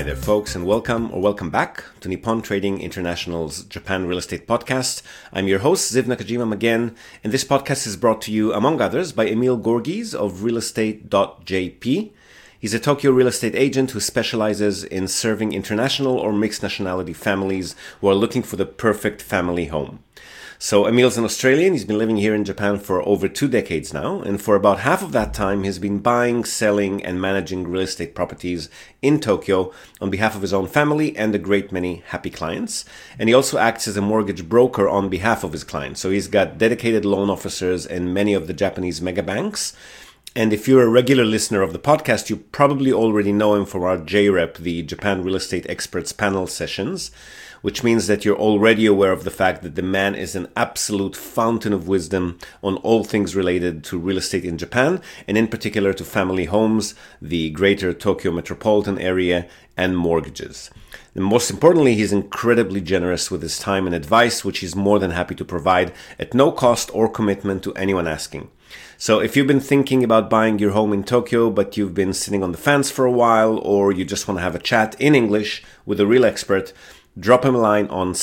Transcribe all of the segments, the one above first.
Hi there, folks, and welcome back to Nippon Trading International's Japan Real Estate Podcast. I'm your host, Ziv Nakajima again, and this podcast is brought to you, among others, by Emil Gorgies of realestate.jp. He's a Tokyo real estate agent who specializes in serving international or mixed nationality families who are looking for the perfect family home. So Emil's an Australian. He's been living here in Japan for over 2 decades now, and for about half of that time, he's been buying, selling, and managing real estate properties in Tokyo on behalf of his own family and a great many happy clients. And he also acts as a mortgage broker on behalf of his clients. So he's got dedicated loan officers in many of the Japanese mega banks. And if you're a regular listener of the podcast, you probably already know him from our JREP, the Japan Real Estate Experts Panel sessions, which means that you're already aware of the fact that the man is an absolute fountain of wisdom on all things related to real estate in Japan, and in particular to family homes, the greater Tokyo metropolitan area, and mortgages. And most importantly, he's incredibly generous with his time and advice, which he's more than happy to provide at no cost or commitment to anyone asking. So if you've been thinking about buying your home in Tokyo, but you've been sitting on the fence for a while, or you just want to have a chat in English with a real expert, drop him a line on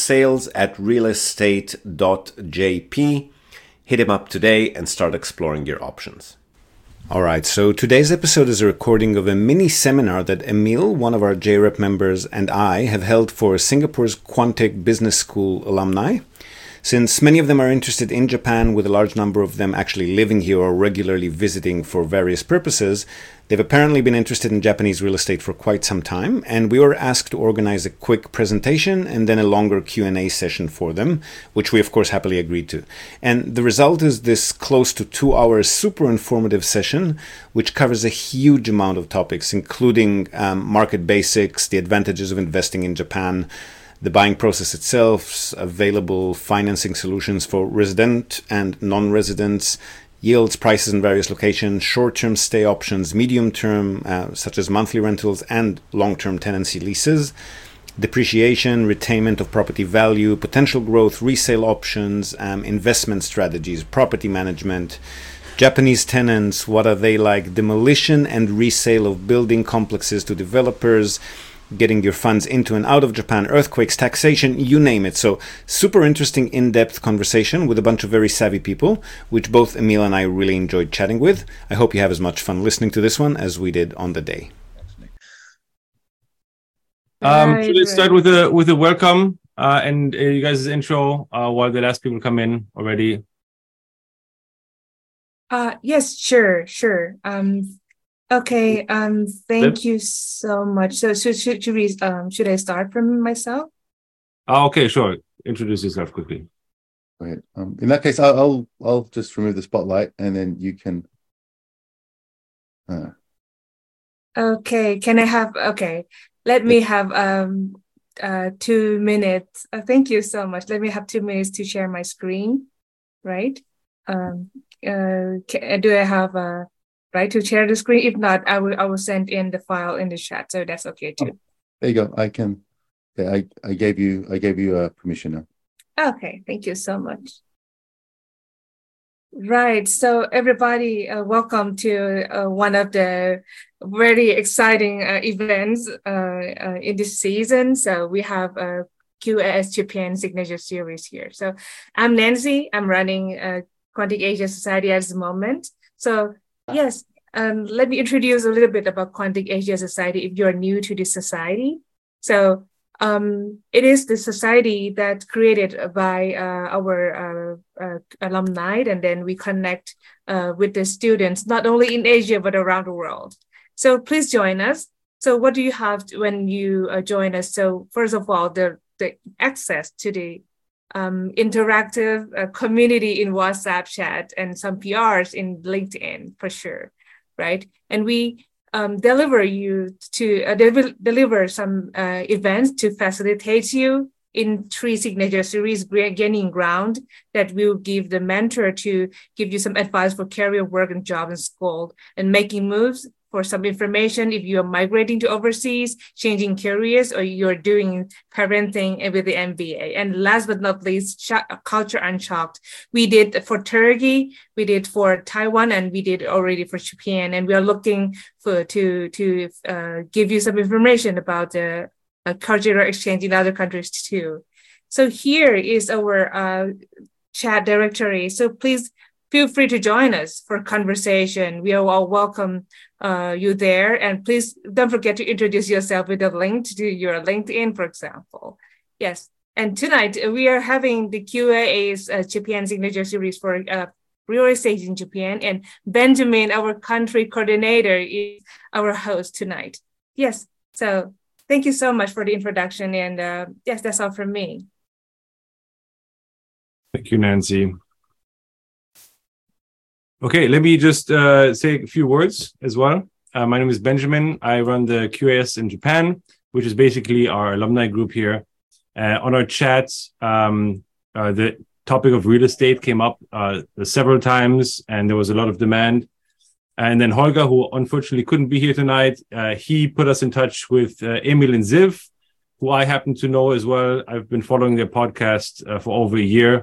sales@realestate.jp. Hit him up today and start exploring your options. All right, so today's episode is a recording of a mini seminar that Emil, one of our JREP members, and I have held for Singapore's Quantech Business School alumni. Since many of them are interested in Japan, with a large number of them actually living here or regularly visiting for various purposes, they've apparently been interested in Japanese real estate for quite some time, and we were asked to organize a quick presentation and then a longer Q&A session for them, which we of course happily agreed to. And the result is this close to 2 hours super informative session, which covers a huge amount of topics, including market basics, the advantages of investing in Japan, the buying process itself, available financing solutions for resident and non-residents, yields, prices in various locations, short-term stay options, medium-term, such as monthly rentals and long-term tenancy leases, depreciation, retainment of property value, potential growth, resale options, investment strategies, property management, Japanese tenants, what are they like, demolition and resale of building complexes to developers, getting your funds into and out of Japan, earthquakes, taxation, you name it. So super interesting, in-depth conversation with a bunch of very savvy people, which both Emil and I really enjoyed chatting with. I hope you have as much fun listening to this one as we did on the day. So let's start with a welcome and you guys' intro while the last people come in already. Yes, sure. Okay. Thank you so much. So should I start from myself? Okay, sure. Introduce yourself quickly. Go ahead. In that case, I'll just remove the spotlight, and then you can. Okay. Can I have? Okay. Let me have 2 minutes. Thank you so much. Let me have 2 minutes to share my screen. Right. Do I have right to share the screen? If not, I will send in the file in the chat, so that's okay too. There you go. I can. Yeah, I gave you permission now. Okay, thank you so much. Right, so everybody, welcome to one of the very exciting events in this season. So we have a QS Japan Signature Series here. So I'm Nancy. I'm running Quantech Asia Society at the moment. So yes, let me introduce a little bit about Quantech Asia Society if you're new to this society. So it is the society that's created by our alumni, and then we connect with the students, not only in Asia, but around the world. So please join us. So what do you have when you join us? So first of all, the access to the interactive community in WhatsApp chat and some PRs in LinkedIn for sure, right? And we deliver some events to facilitate you in 3 signature series, gaining ground, that will give the mentor to give you some advice for career, work, and job and school, and making moves for some information if you're migrating to overseas, changing careers, or you're doing parenting with the MBA. And last but not least, Culture Unchocked. We did for Turkey, we did for Taiwan, and we did already for Japan. And we are looking to give you some information about the cultural exchange in other countries too. So here is our chat directory. So please feel free to join us for conversation. We are all welcome you there. And please don't forget to introduce yourself with a link to your LinkedIn, for example. Yes. And tonight we are having the QA's Japan Signature Series for real estate in Japan. And Benjamin, our country coordinator, is our host tonight. Yes. So thank you so much for the introduction. And yes, that's all from me. Thank you, Nancy. Okay, let me just say a few words as well. My name is Benjamin. I run the QAS in Japan, which is basically our alumni group here. On our chats, the topic of real estate came up several times, and there was a lot of demand. And then Holger, who unfortunately couldn't be here tonight, he put us in touch with Emil and Ziv, who I happen to know as well. I've been following their podcast for over a year.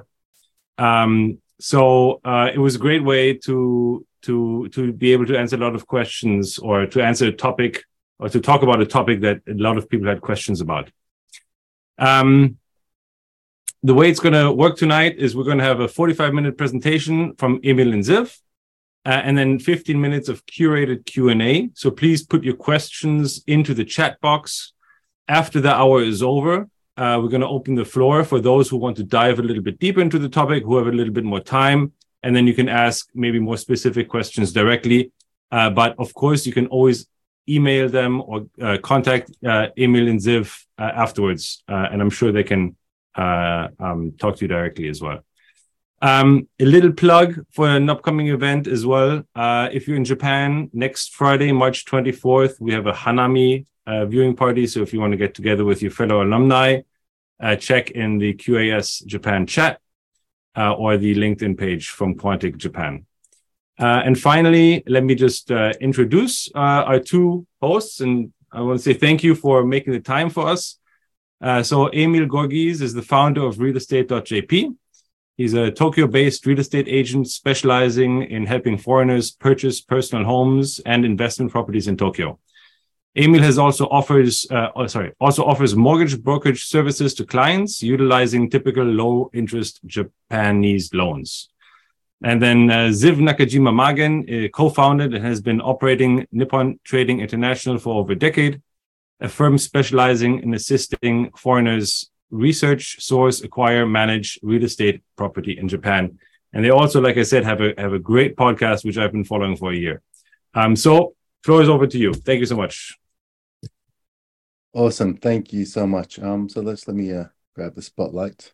So it was a great way to be able to answer a lot of questions, or to answer a topic, or to talk about a topic that a lot of people had questions about. The way it's going to work tonight is we're going to have a 45-minute presentation from Emil and Ziv, and then 15 minutes of curated Q&A. So please put your questions into the chat box. After the hour is over, we're going to open the floor for those who want to dive a little bit deeper into the topic, who have a little bit more time, and then you can ask maybe more specific questions directly. But of course, you can always email them or contact Emil and Ziv afterwards, and I'm sure they can talk to you directly as well. A little plug for an upcoming event as well. If you're in Japan, next Friday, March 24th, we have a Hanami viewing party. So if you want to get together with your fellow alumni, check in the QAS Japan chat or the LinkedIn page from Quantic Japan. And finally, let me just introduce our two hosts. And I want to say thank you for making the time for us. So Emil Gorgies is the founder of realestate.jp. He's a Tokyo-based real estate agent specializing in helping foreigners purchase personal homes and investment properties in Tokyo. Emil has also offers mortgage brokerage services to clients utilizing typical low-interest Japanese loans. And then Ziv Nakajima Magen co-founded and has been operating Nippon Trading International for over a decade, a firm specializing in assisting foreigners research, source, acquire, manage real estate property in Japan. And they also, like I said, have a great podcast, which I've been following for a year. So floor is over to you. Thank you so much. Awesome. Thank you so much. So let me grab the spotlight.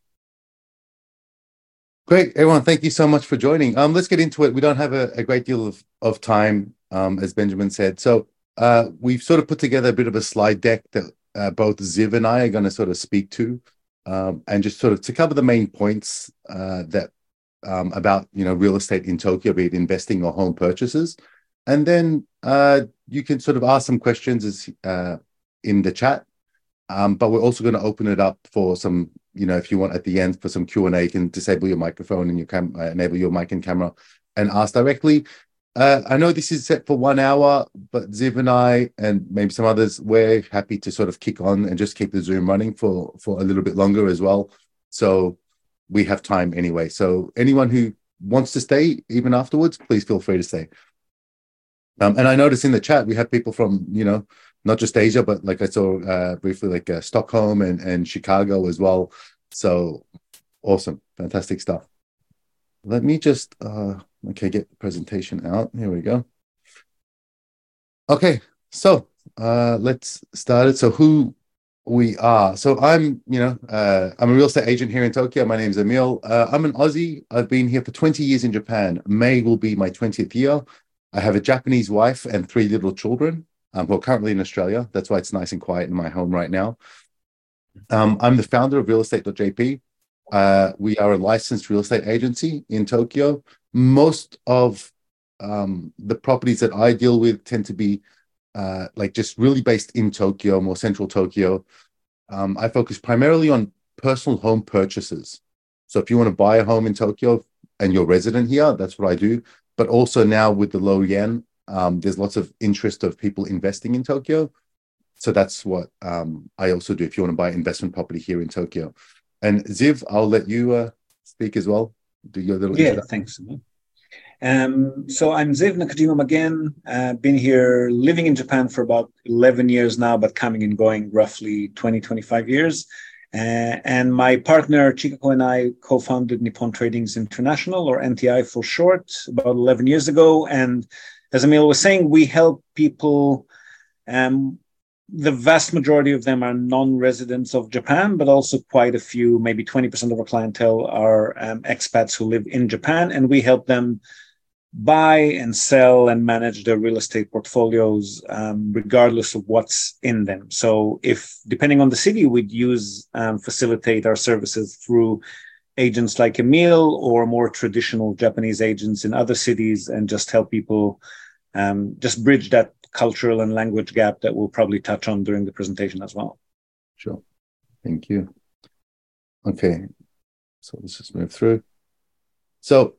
Great, everyone. Thank you so much for joining. Let's get into it. We don't have a great deal of time, as Benjamin said. So we've sort of put together a bit of a slide deck that both Ziv and I are going to sort of speak to, and just sort of to cover the main points that about real estate in Tokyo, be it investing or home purchases. And then you can sort of ask some questions as in the chat, but we're also going to open it up for some, if you want at the end for some Q&A, you can disable your microphone and enable your mic and camera and ask directly. I know this is set for 1 hour, but Ziv and I, and maybe some others, we're happy to sort of kick on and just keep the Zoom running for a little bit longer as well. So we have time anyway. So anyone who wants to stay even afterwards, please feel free to stay. And I noticed in the chat, we have people from, not just Asia, but like I saw briefly, like Stockholm and Chicago as well. So awesome. Fantastic stuff. Let me just, get the presentation out. Here we go. Okay. So let's start it. So who we are. So I'm a real estate agent here in Tokyo. My name is Emil. I'm an Aussie. I've been here for 20 years in Japan. May will be my 20th year. I have a Japanese wife and 3 little children who are currently in Australia. That's why it's nice and quiet in my home right now. I'm the founder of realestate.jp. We are a licensed real estate agency in Tokyo. Most of the properties that I deal with tend to be like just really based in Tokyo, more central Tokyo. I focus primarily on personal home purchases. So if you want to buy a home in Tokyo and you're resident here, that's what I do. But also now with the low yen, there's lots of interest of people investing in Tokyo. So that's what I also do if you want to buy investment property here in Tokyo. And Ziv, I'll let you speak as well. Do your little thanks. So I'm Ziv Nakajima again. Been here living in Japan for about 11 years now, but coming and going roughly 20, 25 years. And my partner, Chikako, and I co-founded Nippon Tradings International, or NTI for short, about 11 years ago. And as Emil was saying, we help people. The vast majority of them are non-residents of Japan, but also quite a few, maybe 20% of our clientele are expats who live in Japan. And we help them buy and sell and manage their real estate portfolios, regardless of what's in them. So if, depending on the city, we'd facilitate our services through agents like Emil or more traditional Japanese agents in other cities, and just help people just bridge that cultural and language gap that we'll probably touch on during the presentation as well. Sure. Thank you. Okay. So let's just move through. So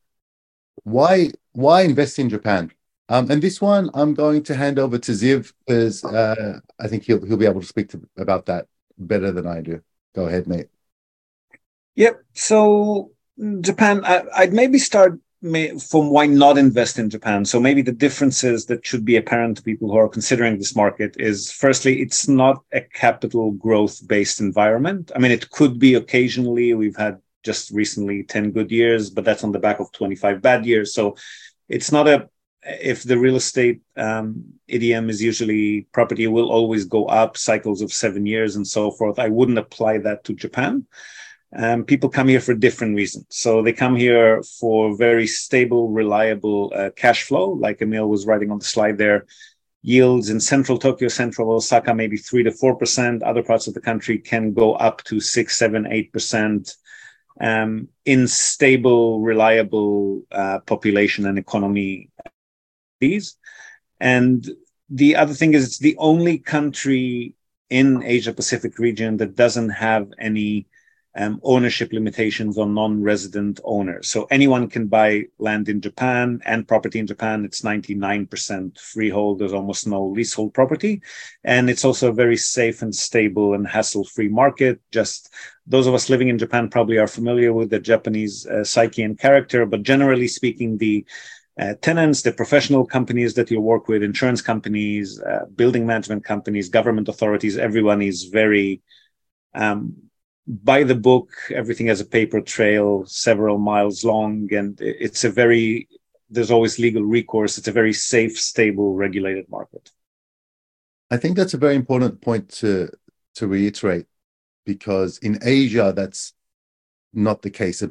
why invest in Japan? And this one I'm going to hand over to Ziv, because I think he'll be able to speak about that better than I do. Go ahead, mate. Yep. So Japan, I'd maybe start from why not invest in Japan. So maybe the differences that should be apparent to people who are considering this market is, firstly, it's not a capital growth based environment. I mean, it could be occasionally. We've had just recently 10 good years, but that's on the back of 25 bad years. So it's not if the real estate idiom is usually property will always go up, cycles of 7 years and so forth. I wouldn't apply that to Japan. People come here for different reasons. So they come here for very stable, reliable cash flow, like Emil was writing on the slide there. Yields in central Tokyo, central Osaka, maybe 3 to 4%. Other parts of the country can go up to 6, 7, 8%. In stable, reliable population and economy. And the other thing is, it's the only country in Asia Pacific region that doesn't have any ownership limitations on non-resident owners. So anyone can buy land in Japan and property in Japan. It's 99% freehold. There's almost no leasehold property. And it's also a very safe and stable and hassle-free market. Just those of us living in Japan probably are familiar with the Japanese psyche and character, but generally speaking, the tenants, the professional companies that you work with, insurance companies, building management companies, government authorities, everyone is very by the book. Everything has a paper trail several miles long, and there's always legal recourse. It's a very safe, stable, regulated market. I think that's a very important point to reiterate, because in Asia, that's not the case.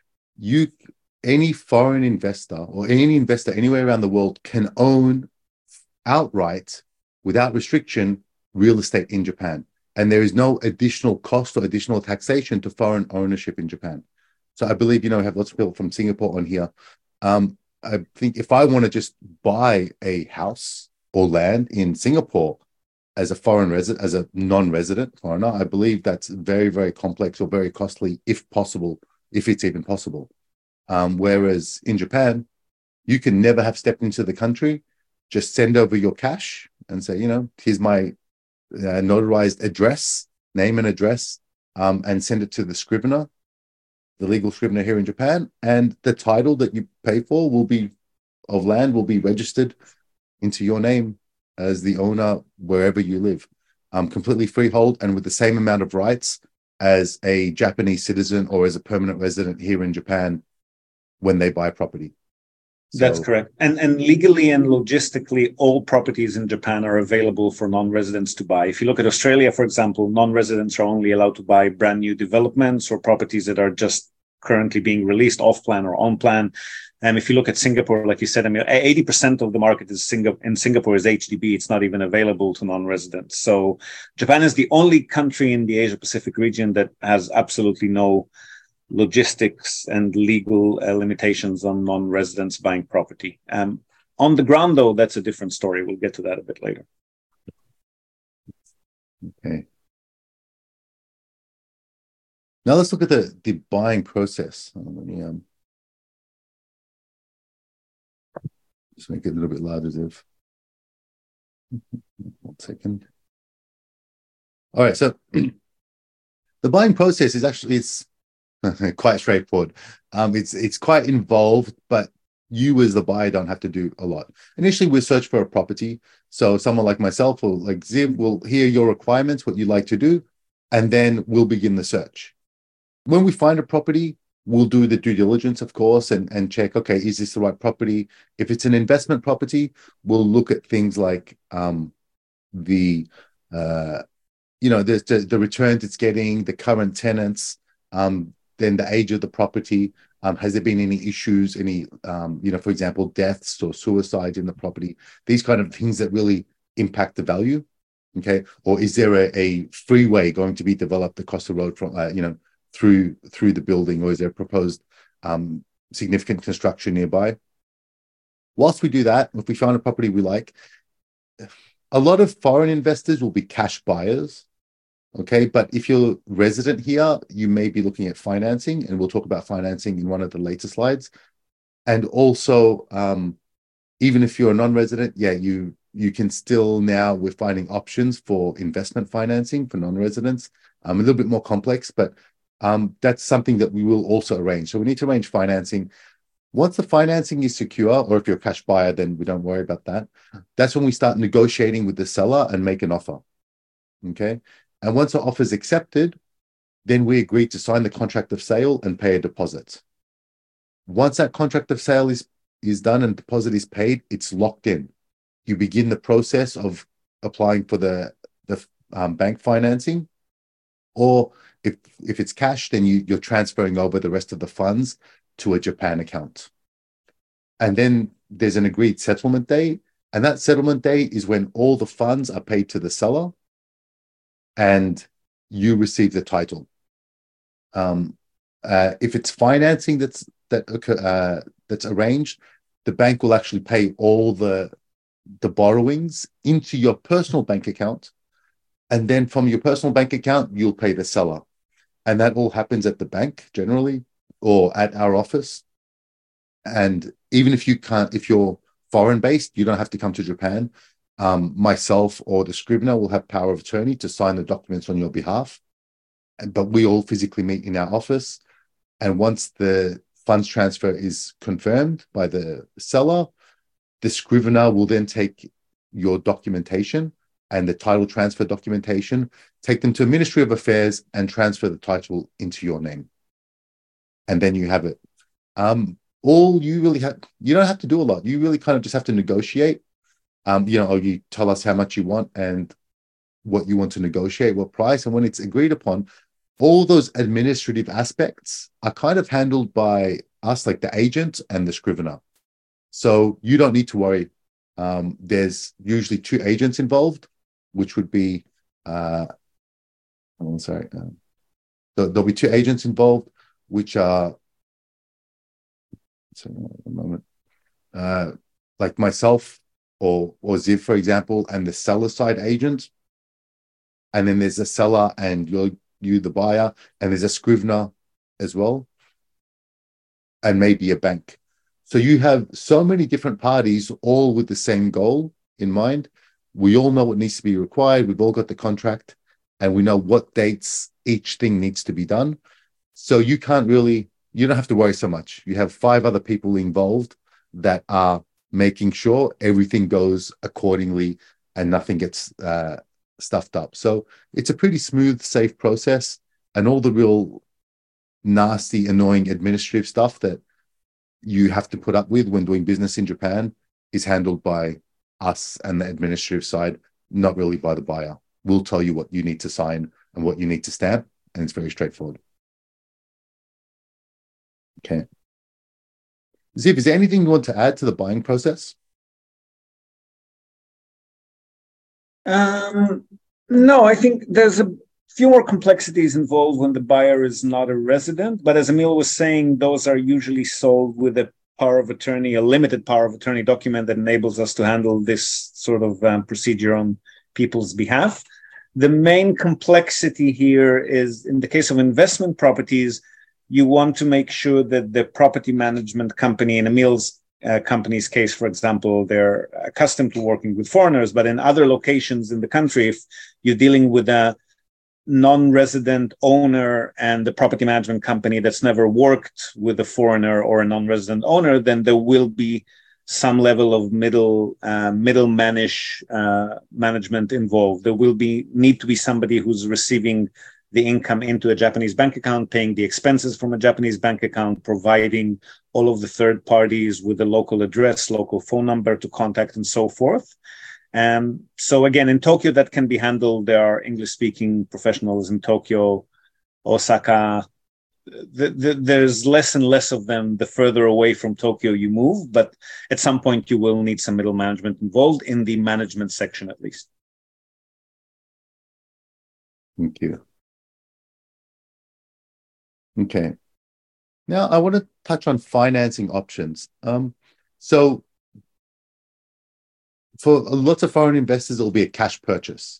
Any foreign investor or any investor anywhere around the world can own outright, without restriction, real estate in Japan. And there is no additional cost or additional taxation to foreign ownership in Japan. So I believe, we have lots of people from Singapore on here. I think if I want to just buy a house or land in Singapore as a foreign resident, as a non-resident foreigner, I believe that's very, very complex or very costly, if possible, if it's even possible. Whereas in Japan, you can never have stepped into the country, just send over your cash and say, here's my notarized address, name and address, and send it to the scrivener, the legal scrivener here in Japan, and the title that you pay for of land will be registered into your name as the owner wherever you live, completely freehold and with the same amount of rights as a Japanese citizen or as a permanent resident here in Japan when they buy property. That's correct. And legally and logistically, all properties in Japan are available for non-residents to buy. If you look at Australia, for example, non-residents are only allowed to buy brand new developments or properties that are just currently being released off plan or on plan. And if you look at Singapore, like you said, 80% of the market in Singapore is HDB. It's not even available to non-residents. So Japan is the only country in the Asia Pacific region that has absolutely no logistics and legal limitations on non-residents buying property. On the ground, though, that's a different story. We'll get to that a bit later. Okay. Now let's look at the buying process. Let me just make it a little bit louder, Ziv. 1 second. All right, so the buying process is actually quite straightforward. It's quite involved, but you as the buyer don't have to do a lot. Initially, we search for a property. So someone like myself or like Ziv will hear your requirements, what you like to do, and then we'll begin the search. When we find a property, we'll do the due diligence, of course, and check, okay, is this the right property? If it's an investment property, we'll look at things like the returns it's getting, the current tenants, then the age of the property. Has there been any issues, any, for example, deaths or suicides in the property? These kind of things that really impact the value, okay? Or is there a freeway going to be developed across the road from, through the building, or is there proposed significant construction nearby? Whilst we do that, if we find a property we like, a lot of foreign investors will be cash buyers. Okay, but if you're resident here, you may be looking at financing, and we'll talk about financing in one of the later slides. And also, even if you're a non-resident, you can still now, we're finding options for investment financing for non-residents. A little bit more complex, but that's something that we will also arrange. So we need to arrange financing. Once the financing is secure, or if you're a cash buyer, then we don't worry about that. That's when we start negotiating with the seller and make an offer. Okay. And once the offer is accepted, then we agree to sign the contract of sale and pay a deposit. Once that contract of sale is done and deposit is paid, it's locked in. You begin the process of applying for the bank financing, or if it's cash, then you're transferring over the rest of the funds to a Japan account. And then there's an agreed settlement date, and that settlement date is when all the funds are paid to the seller and you receive the title. If it's financing that's arranged, the bank will actually pay all the borrowings into your personal bank account, and then from your personal bank account you'll pay the seller, and that all happens at the bank generally, or at our office. And even if you're foreign based, you don't have to come to Japan. Myself or the scrivener will have power of attorney to sign the documents on your behalf, but we all physically meet in our office. And once the funds transfer is confirmed by the seller, the scrivener will then take your documentation and the title transfer documentation, take them to Ministry of Affairs and transfer the title into your name. And then you have it. All you really have, you don't have to do a lot. You really kind of just have to negotiate. You tell us how much you want and what you want to negotiate, what price. And when it's agreed upon, all those administrative aspects are kind of handled by us, like the agent and the scrivener. So you don't need to worry. There's usually 2 agents involved, which would be, there'll be 2 agents involved, which are, like myself, or Ziv, for example, and the seller side agent. And then there's a seller and you the buyer, and there's a scrivener as well, and maybe a bank. So you have so many different parties, all with the same goal in mind. We all know what needs to be required. We've all got the contract, and we know what dates each thing needs to be done. So you don't have to worry so much. You have 5 other people involved that are making sure everything goes accordingly and nothing gets stuffed up. So it's a pretty smooth, safe process, and all the real nasty, annoying administrative stuff that you have to put up with when doing business in Japan is handled by us and the administrative side, not really by the buyer. We'll tell you what you need to sign and what you need to stamp, and it's very straightforward. Okay. Ziv, is there anything you want to add to the buying process? No, I think there's few more complexities involved when the buyer is not a resident. But as Emil was saying, those are usually solved with a power of attorney, a limited power of attorney document that enables us to handle this sort of procedure on people's behalf. The main complexity here is in the case of investment properties, you want to make sure that the property management company, in Emil's company's case, for example, they're accustomed to working with foreigners, but in other locations in the country, if you're dealing with a non-resident owner and the property management company that's never worked with a foreigner or a non-resident owner, then there will be some level of middleman-ish management involved. There will need to be somebody who's receiving the income into a Japanese bank account, paying the expenses from a Japanese bank account, providing all of the third parties with a local address, local phone number to contact, and so forth. So again, in Tokyo, that can be handled. There are English-speaking professionals in Tokyo, Osaka. There's less and less of them the further away from Tokyo you move, but at some point you will need some middle management involved in the management section, at least. Thank you. Okay. Now I want to touch on financing options. So for lots of foreign investors, it'll be a cash purchase.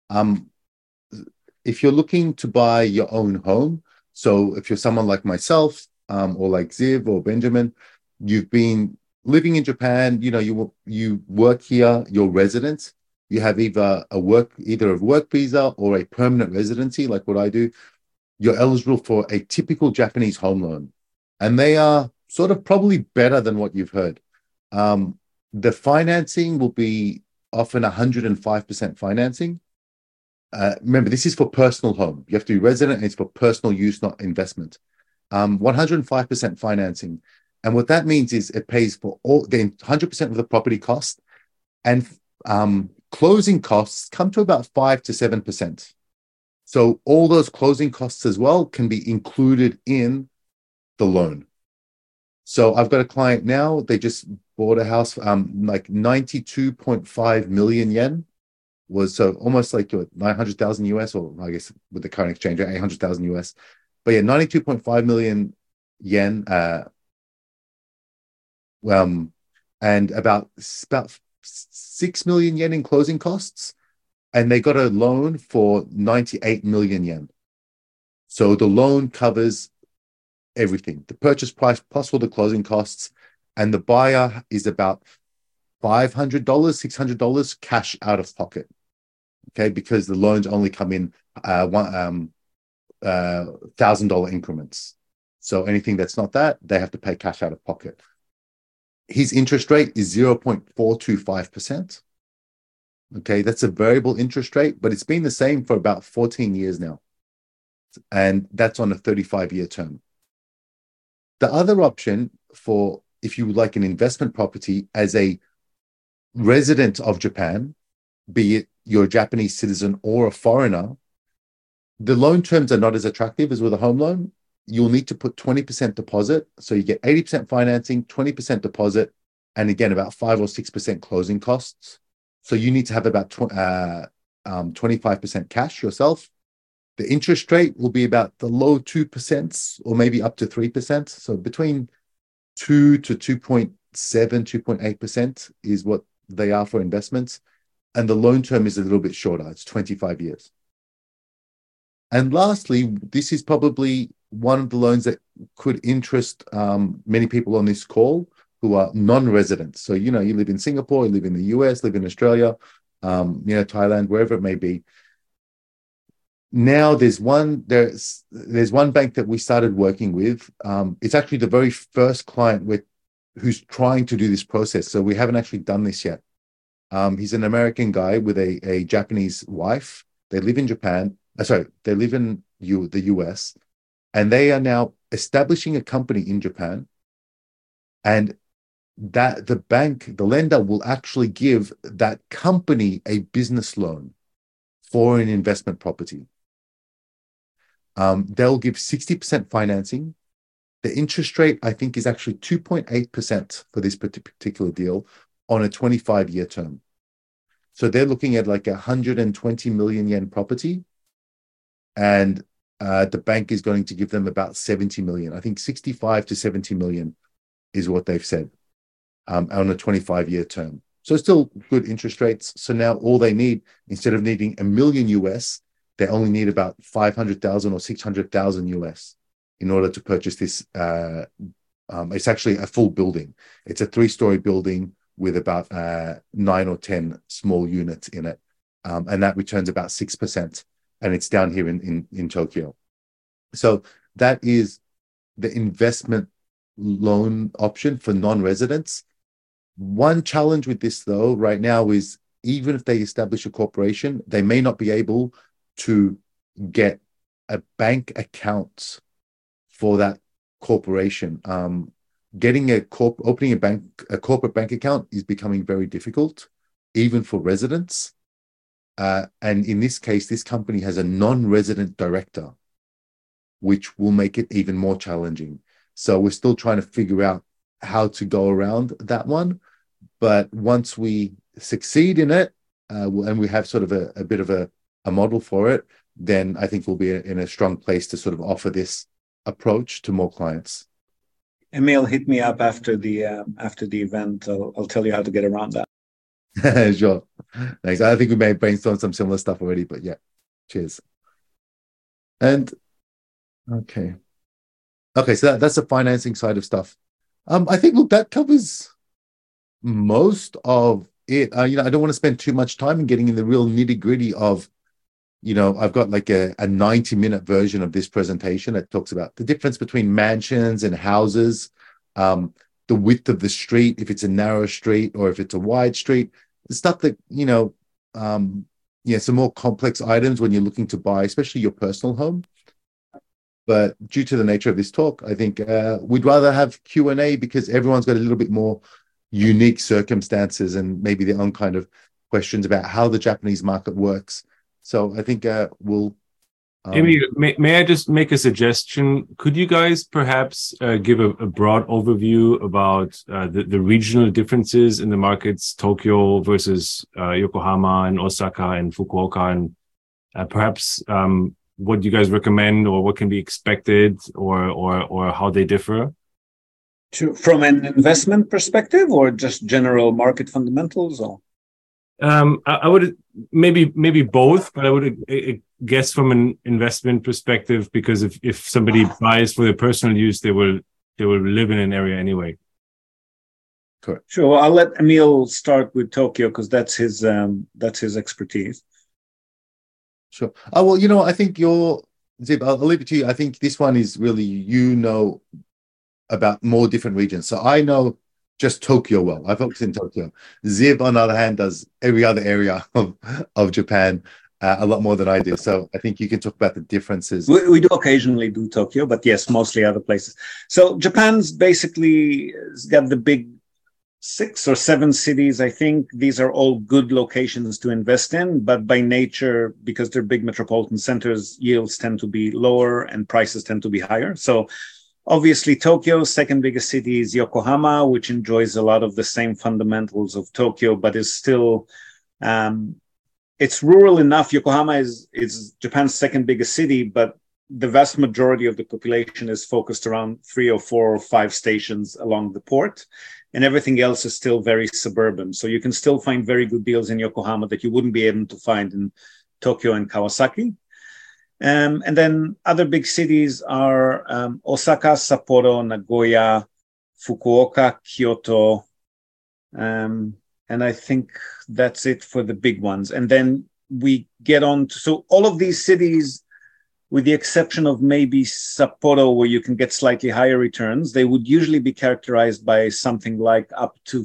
If you're looking to buy your own home, so if you're someone like myself, or like Ziv or Benjamin, you've been living in Japan, you work here, you're resident, you have either a work visa or a permanent residency, like what I do, you're eligible for a typical Japanese home loan. And they are sort of probably better than what you've heard. The financing will be often 105% financing. Remember, this is for personal home. You have to be resident, and it's for personal use, not investment. 105% financing. And what that means is it pays for all the 100% of the property cost, and closing costs come to about 5 to 7%. So all those closing costs as well can be included in the loan. So I've got a client now, they just bought a house, like 92.5 million yen was, so almost like 900,000 US, or I guess with the current exchange rate, 800,000 US. But yeah, 92.5 million yen, and about 6 million yen in closing costs. And they got a loan for 98 million yen. So the loan covers everything, the purchase price plus all the closing costs, and the buyer is about $500, $600 cash out of pocket. Okay, because the loans only come in $1,000 increments. So anything that's not that, they have to pay cash out of pocket. His interest rate is 0.425%. Okay, that's a variable interest rate, but it's been the same for about 14 years now. And that's on a 35-year term. The other option for, if you would like an investment property as a resident of Japan, be it you're a Japanese citizen or a foreigner, the loan terms are not as attractive as with a home loan. You'll need to put 20% deposit. So you get 80% financing, 20% deposit, and again, about 5 or 6% closing costs. So you need to have about 25% cash yourself. The interest rate will be about the low 2% or maybe up to 3%. So between 2 to 2.7, 2.8% is what they are for investments. And the loan term is a little bit shorter. It's 25 years. And lastly, this is probably one of the loans that could interest many people on this call who are non-residents. So, you live in Singapore, you live in the US, live in Australia, Thailand, wherever it may be. Now there's one bank that we started working with. It's actually the very first client who's trying to do this process. So we haven't actually done this yet. He's an American guy with a Japanese wife. They live in Japan. They live in the US, and they are now establishing a company in Japan. And that the lender will actually give that company a business loan for an investment property. They'll give 60% financing. The interest rate, I think, is actually 2.8% for this particular deal on a 25-year term. So they're looking at like 120 million yen property. and the bank is going to give them about 70 million. I think 65 to 70 million is what they've said on a 25-year term. So still good interest rates. So now all they need, instead of needing $1 million US, they only need about 500,000 or 600,000 US in order to purchase this. It's actually a full building. It's a 3-story building with about 9 or 10 small units in it. And that returns about 6%. And it's down here in Tokyo. So that is the investment loan option for non-residents. One challenge with this, though, right now is even if they establish a corporation, they may not be able to get a bank account for that corporation. Opening a corporate bank account is becoming very difficult, even for residents. And in this case, this company has a non-resident director, which will make it even more challenging. So we're still trying to figure out how to go around that one. But once we succeed in it, and we have sort of a bit of a model for it, then I think we'll be in a strong place to sort of offer this approach to more clients. Emil, hit me up after the event. I'll tell you how to get around that. Sure. Thanks. I think we may brainstorm some similar stuff already, but yeah. Cheers. And okay, so that's the financing side of stuff. I think, look, that covers most of it. I don't want to spend too much time in getting in the real nitty-gritty of, I've got like a 90-minute version of this presentation that talks about the difference between mansions and houses, the width of the street, if it's a narrow street or if it's a wide street, the stuff that, some more complex items when you're looking to buy, especially your personal home. But due to the nature of this talk, I think we'd rather have Q&A because everyone's got a little bit more unique circumstances and maybe their own kind of questions about how the Japanese market works. So I think we'll... Amy, may I just make a suggestion? Could you guys perhaps give a broad overview about the regional differences in the markets, Tokyo versus Yokohama and Osaka and Fukuoka, and perhaps what you guys recommend or what can be expected or how they differ? From an investment perspective or just general market fundamentals? Or? I would maybe both, but I would guess from an investment perspective, because if somebody buys for their personal use, they will live in an area anyway. Correct. Sure. Well, I'll let Emil start with Tokyo because that's his expertise. Sure. Well, I think Zib, I'll leave it to you. I think this one is really, about more different regions. So I know just Tokyo well. I focus in Tokyo. Zib, on the other hand, does every other area of Japan a lot more than I do. So I think you can talk about the differences. We do occasionally do Tokyo, but yes, mostly other places. So Japan's basically got the big 6 or 7 cities. I think these are all good locations to invest in, but by nature, because they're big metropolitan centers, yields tend to be lower and prices tend to be higher. So obviously, Tokyo's second biggest city is Yokohama, which enjoys a lot of the same fundamentals of Tokyo, but is still, it's rural enough. Yokohama is Japan's second biggest city, but the vast majority of the population is focused around 3 or 4 or 5 stations along the port, and everything else is still very suburban. So you can still find very good deals in Yokohama that you wouldn't be able to find in Tokyo and Kawasaki. And then other big cities are Osaka, Sapporo, Nagoya, Fukuoka, Kyoto. And I think that's it for the big ones. And then we get on to, so all of these cities, with the exception of maybe Sapporo, where you can get slightly higher returns, they would usually be characterized by something like up to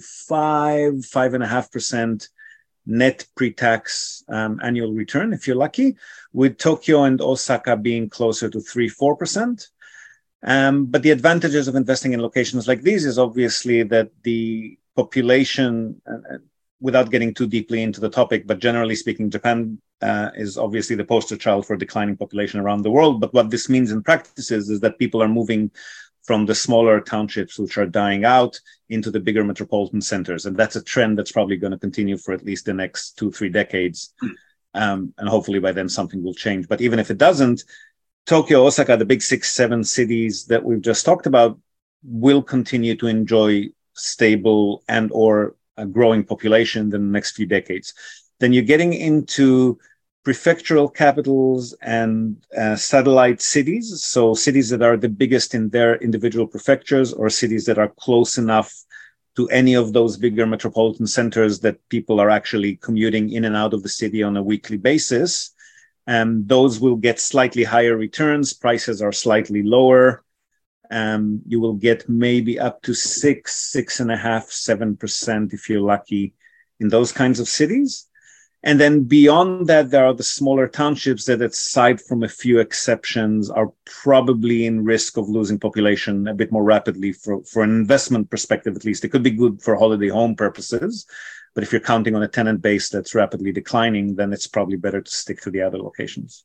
5.5% net pre-tax annual return, if you're lucky, with Tokyo and Osaka being closer to 3-4%. But the advantages of investing in locations like these is obviously that the population, without getting too deeply into the topic, but generally speaking, Japan is obviously the poster child for a declining population around the world. But what this means in practice is that people are moving from the smaller townships, which are dying out, into the bigger metropolitan centers. And that's a trend that's probably going to continue for at least the next 2-3 decades. And hopefully by then something will change. But even if it doesn't, Tokyo, Osaka, the big 6-7 cities that we've just talked about, will continue to enjoy stable and or a growing population in the next few decades. Then you're getting into prefectural capitals and satellite cities. So cities that are the biggest in their individual prefectures, or cities that are close enough to any of those bigger metropolitan centers that people are actually commuting in and out of the city on a weekly basis. And those will get slightly higher returns. Prices are slightly lower. You will get maybe up to 6.5%, 7% if you're lucky in those kinds of cities. And then beyond that, there are the smaller townships that, aside from a few exceptions, are probably in risk of losing population a bit more rapidly for an investment perspective, at least. It could be good for holiday home purposes, but if you're counting on a tenant base that's rapidly declining, then it's probably better to stick to the other locations.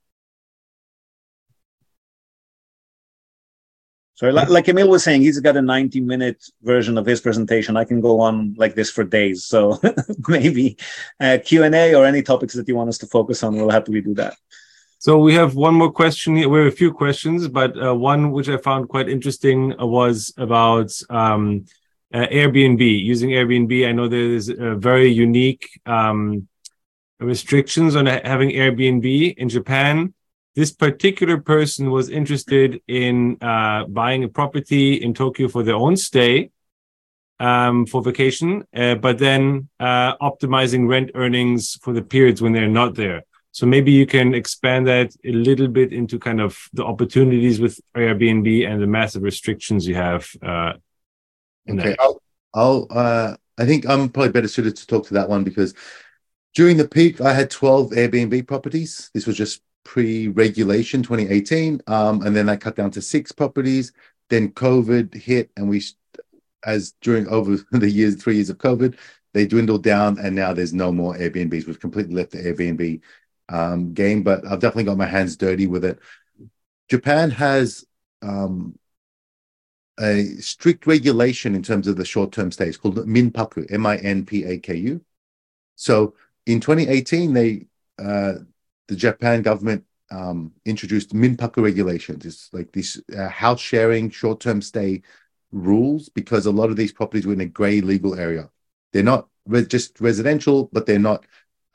So like Emil was saying, he's got a 90-minute version of his presentation. I can go on like this for days. So maybe Q&A or any topics that you want us to focus on, we'll happily do that. So we have one more question here. We have a few questions, but one which I found quite interesting was about Airbnb, using Airbnb. I know there's very unique restrictions on having Airbnb in Japan. This particular person was interested in buying a property in Tokyo for their own stay for vacation, but then optimizing rent earnings for the periods when they're not there. So maybe you can expand that a little bit into kind of the opportunities with Airbnb and the massive restrictions you have. Okay, I think I'm probably better suited to talk to that one, because during the peak, I had 12 Airbnb properties. This was just pre-regulation 2018, and then I cut down to 6 properties. Then COVID hit, and over the years, 3 years of COVID, they dwindled down, and now there's no more Airbnbs. We've completely left the Airbnb game, but I've definitely got my hands dirty with it. Japan has a strict regulation in terms of the short-term stays called Minpaku, MINPAKU. So in 2018, the Japan government introduced Minpaku regulations. It's like these house sharing short-term stay rules, because a lot of these properties were in a gray legal area. They're not just residential, but they're not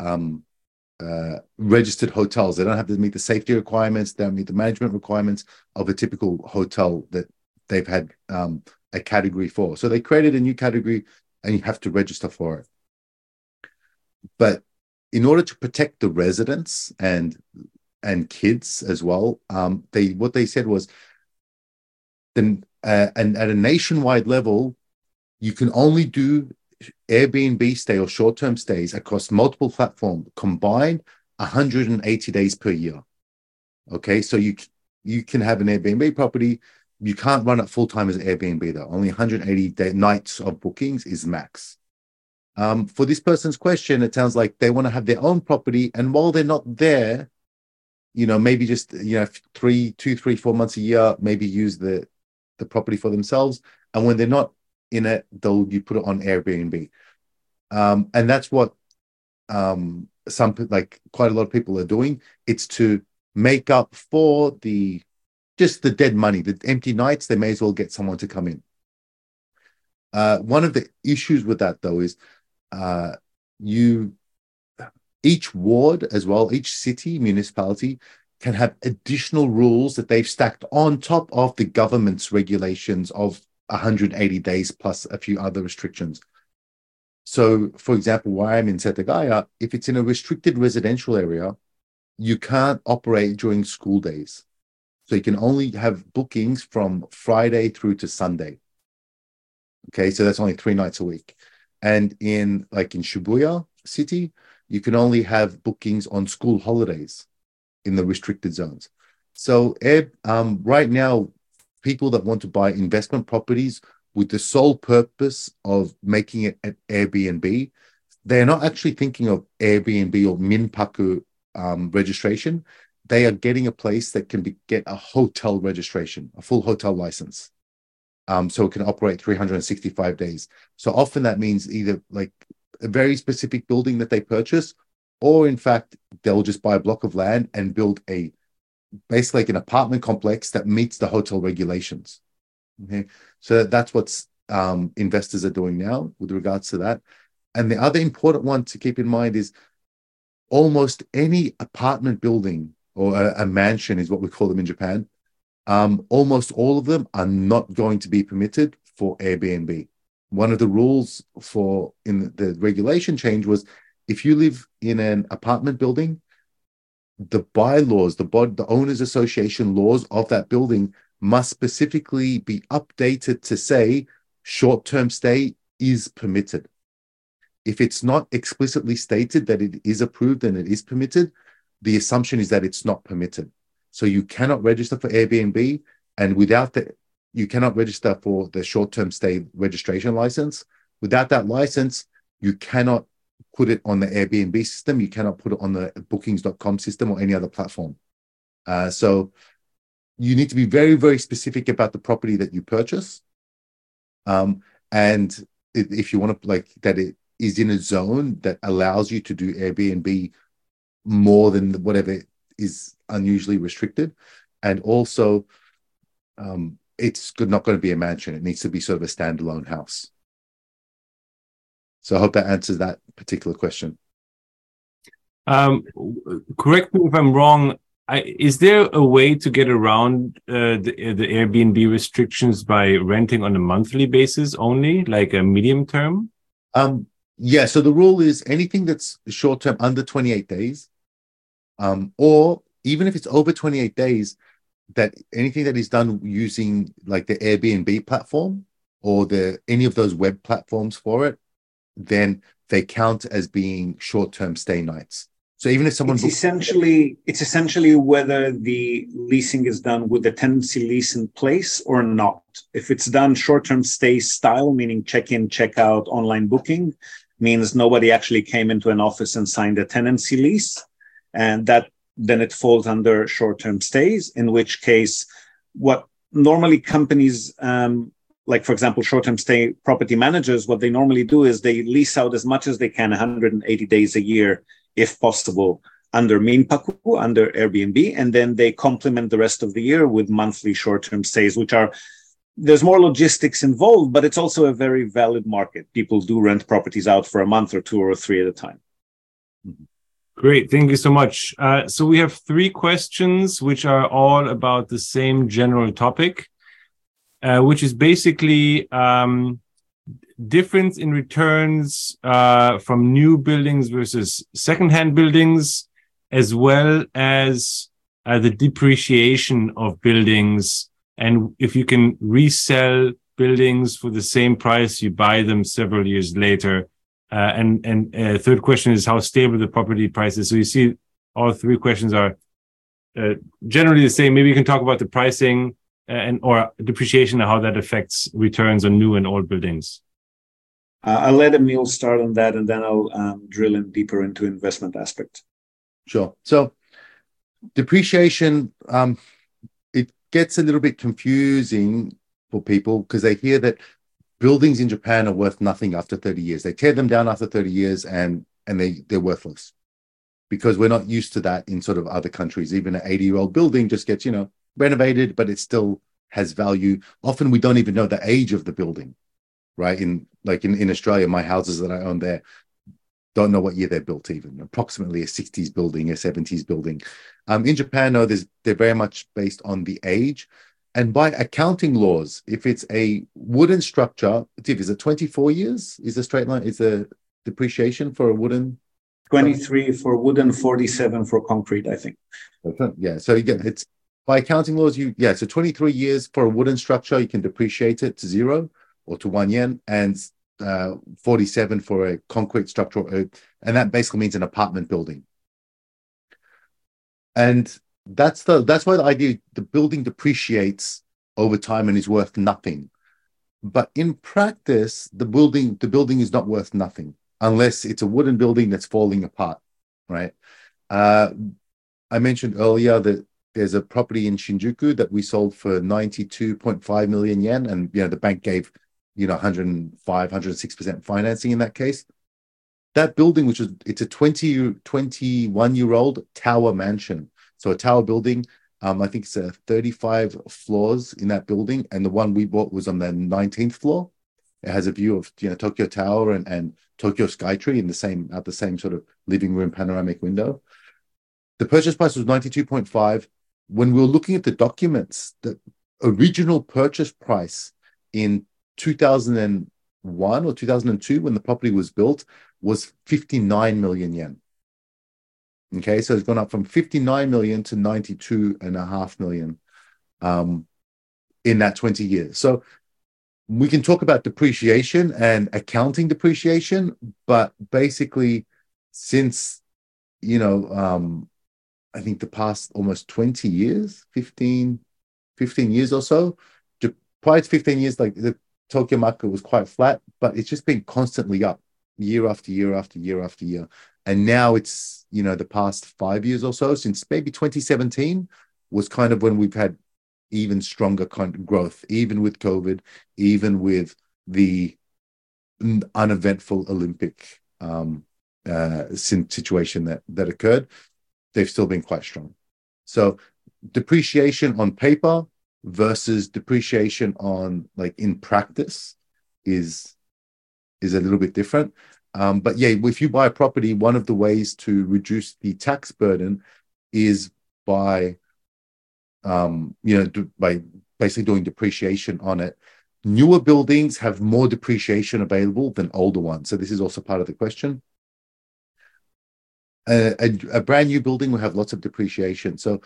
registered hotels. They don't have to meet the safety requirements. They don't meet the management requirements of a typical hotel that they've had a category for. So they created a new category, and you have to register for it. But in order to protect the residents and kids as well, what they said was, then and at a nationwide level, you can only do Airbnb stay or short-term stays across multiple platforms combined 180 days per year. Okay, so you can have an Airbnb property. You can't run it full-time as Airbnb though. Only 180 nights of bookings is max. For this person's question, it sounds like they want to have their own property, and while they're not there, maybe just 2, 3, 4 months a year, maybe use the property for themselves, and when they're not in it, you put it on Airbnb, and that's what quite a lot of people are doing. It's to make up for the dead money, the empty nights. They may as well get someone to come in. One of the issues with that though is each ward as well, each city, municipality can have additional rules that they've stacked on top of the government's regulations of 180 days plus a few other restrictions. So, for example, where I'm in Setagaya, if it's in a restricted residential area, you can't operate during school days. So you can only have bookings from Friday through to Sunday. Okay, so that's only 3 nights a week. And in Shibuya city, you can only have bookings on school holidays in the restricted zones. So right now, people that want to buy investment properties with the sole purpose of making it an Airbnb, they're not actually thinking of Airbnb or Minpaku registration. They are getting a place that can get a hotel registration, a full hotel license. So it can operate 365 days. So often that means either like a very specific building that they purchase, or in fact, they'll just buy a block of land and build basically like an apartment complex that meets the hotel regulations. Okay, so that's what investors are doing now with regards to that. And the other important one to keep in mind is almost any apartment building or a mansion is what we call them in Japan. Almost all of them are not going to be permitted for Airbnb. One of the rules in the regulation change was if you live in an apartment building, the bylaws, the owners association laws of that building must specifically be updated to say short-term stay is permitted. If it's not explicitly stated that it is approved and it is permitted, the assumption is that it's not permitted. So you cannot register for Airbnb, and you cannot register for the short-term stay registration license. Without that license, you cannot put it on the Airbnb system. You cannot put it on the bookings.com system or any other platform. So you need to be very, very specific about the property that you purchase. And if you want to that it is in a zone that allows you to do Airbnb more than whatever is unusually restricted. And also, it's not going to be a mansion. It needs to be sort of a standalone house. So I hope that answers that particular question. Correct me if I'm wrong. Is there a way to get around the Airbnb restrictions by renting on a monthly basis only, like a medium term? Yeah. So the rule is anything that's short term under 28 days, or even if it's over 28 days, that anything that is done using like the Airbnb platform or any of those web platforms for it, then they count as being short-term stay nights. So even if someone it's essentially whether the leasing is done with the tenancy lease in place or not. If it's done short-term stay style, meaning check-in, check-out, online booking, means nobody actually came into an office and signed a tenancy lease, and then it falls under short-term stays, in which case what normally companies like, for example, short-term stay property managers, what they normally do is they lease out as much as they can, 180 days a year, if possible, under Minpaku, under Airbnb, and then they complement the rest of the year with monthly short-term stays, there's more logistics involved, but it's also a very valid market. People do rent properties out for a month or two or three at a time. Great. Thank you so much. So we have 3 questions, which are all about the same general topic. Which is basically difference in returns from new buildings versus secondhand buildings, as well as the depreciation of buildings, and if you can resell buildings for the same price you buy them several years later. And third question is how stable the property price is. So you see all 3 questions are generally the same. Maybe you can talk about the pricing or depreciation and how that affects returns on new and old buildings. I'll let Emil start on that, and then I'll drill in deeper into investment aspect. Sure. So depreciation, it gets a little bit confusing for people because they hear that buildings in Japan are worth nothing after 30 years. They tear them down after 30 years and they're worthless because we're not used to that in sort of other countries. Even an 80-year-old building just gets, renovated, but it still has value. Often we don't even know the age of the building, right? In Australia, my houses that I own there don't know what year they're built even. Approximately a 60s building, a 70s building. In Japan, no, they're very much based on the age. And by accounting laws, if it's a wooden structure, is it 24 years? Is the straight line, is the depreciation for a wooden? 23 for wooden, 47 for concrete, I think. Yeah, so again, it's by accounting laws, so 23 years for a wooden structure, you can depreciate it to 0 or to 1 yen, and 47 for a concrete structure, and that basically means an apartment building. And that's why the idea the building depreciates over time and is worth nothing. But in practice, the building is not worth nothing unless it's a wooden building that's falling apart, right? I mentioned earlier that there's a property in Shinjuku that we sold for 92.5 million yen, and the bank gave 105, 106% financing in that case. That building, it's a 21-year-old tower mansion. So a tower building, I think it's 35 floors in that building. And the one we bought was on the 19th floor. It has a view of Tokyo Tower and Tokyo Skytree in the same sort of living room panoramic window. The purchase price was 92.5. When we were looking at the documents, the original purchase price in 2001 or 2002, when the property was built, was 59 million yen. Okay, so it's gone up from 59 million to 92.5 million in that 20 years. So we can talk about depreciation and accounting depreciation, but basically, since I think the past almost 20 years, 15 years or so, prior to 15 years, like the Tokyo market was quite flat, but it's just been constantly up year after year after year after year. And now it's, the past 5 years or so, since maybe 2017 was kind of when we've had even stronger kind of growth, even with COVID, even with the uneventful Olympic situation that occurred, they've still been quite strong. So depreciation on paper versus depreciation on in practice is a little bit different. But yeah, if you buy a property, one of the ways to reduce the tax burden is by by basically doing depreciation on it. Newer buildings have more depreciation available than older ones. So this is also part of the question. A brand new building will have lots of depreciation. So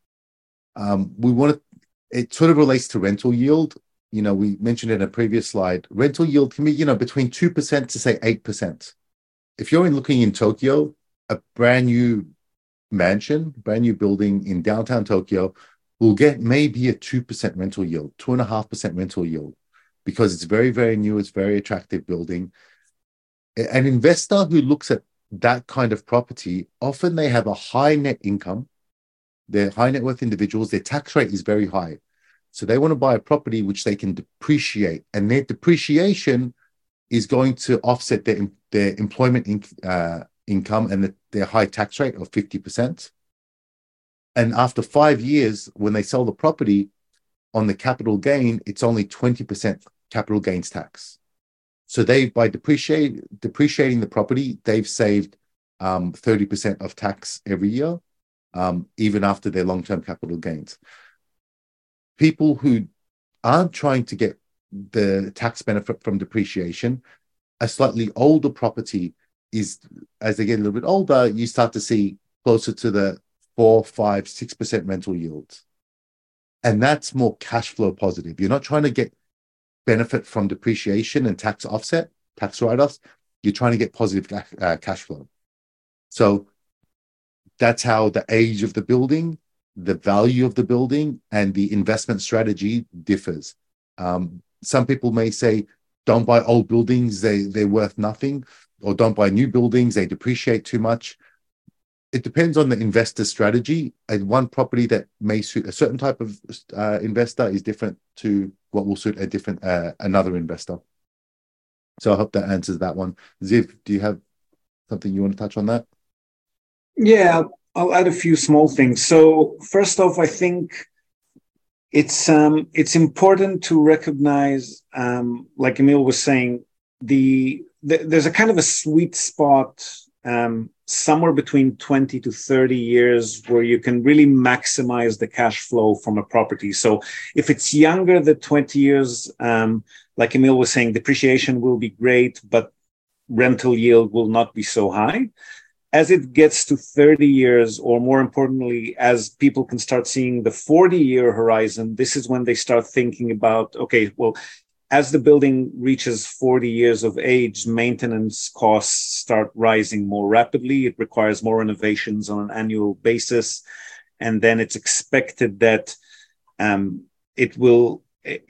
it sort of relates to rental yield. We mentioned in a previous slide, rental yield can be, between 2% to say 8%. If you're looking in Tokyo, a brand new mansion, brand new building in downtown Tokyo will get maybe a 2% rental yield, 2.5% rental yield, because it's very, very new. It's very attractive building. An investor who looks at that kind of property, often they have a high net income. They're high net worth individuals. Their tax rate is very high. So they want to buy a property which they can depreciate, and their depreciation is going to offset their employment income and their high tax rate of 50%. And after 5 years, when they sell the property on the capital gain, it's only 20% capital gains tax. So by depreciating the property, they've saved 30% of tax every year, even after their long-term capital gains. People who aren't trying to get the tax benefit from depreciation, a slightly older property is, as they get a little bit older, you start to see closer to the 4, 5, 6% rental yields. And that's more cash flow positive. You're not trying to get benefit from depreciation and tax offset, tax write-offs. You're trying to get positive cash flow. So that's how the age of the building, the value of the building, and the investment strategy differs. Some people may say, don't buy old buildings, they're worth nothing, or don't buy new buildings, they depreciate too much. It depends on the investor strategy. And one property that may suit a certain type of investor is different to what will suit another investor. So I hope that answers that one. Ziv, do you have something you want to touch on that? Yeah, I'll add a few small things. So first off, I think it's important to recognize, like Emil was saying, there's a kind of a sweet spot somewhere between 20 to 30 years where you can really maximize the cash flow from a property. So if it's younger than 20 years, like Emil was saying, depreciation will be great, but rental yield will not be so high. As it gets to 30 years, or more importantly, as people can start seeing the 40-year horizon, this is when they start thinking about, okay, well, as the building reaches 40 years of age, maintenance costs start rising more rapidly. It requires more renovations on an annual basis. And then it's expected that it will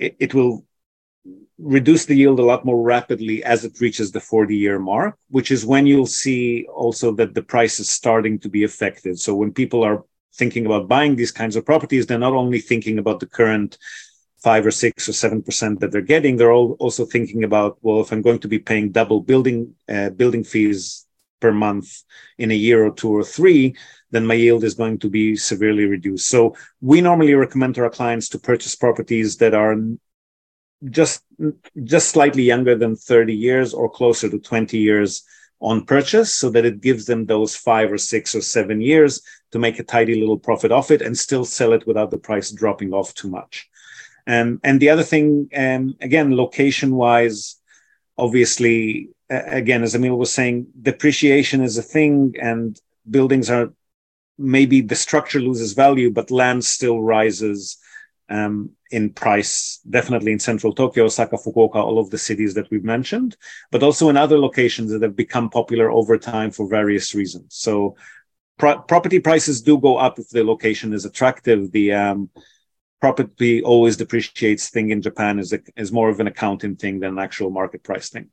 reduce the yield a lot more rapidly as it reaches the 40-year mark, which is when you'll see also that the price is starting to be affected. So when people are thinking about buying these kinds of properties, they're not only thinking about the current 5 or 6 or 7% that they're getting, they're also thinking about, well, if I'm going to be paying double building fees per month in a year or 2 or 3, then my yield is going to be severely reduced. So we normally recommend to our clients to purchase properties that are just slightly younger than 30 years or closer to 20 years on purchase, so that it gives them those 5 or 6 or 7 years to make a tidy little profit off it and still sell it without the price dropping off too much. And the other thing, again, location-wise, obviously, again, as Emil was saying, depreciation is a thing, and buildings are, maybe the structure loses value, but land still rises in price, definitely in central Tokyo, Osaka, Fukuoka, all of the cities that we've mentioned, but also in other locations that have become popular over time for various reasons. So property prices do go up if the location is attractive. The property always depreciates thing in Japan is more of an accounting thing than an actual market price thing.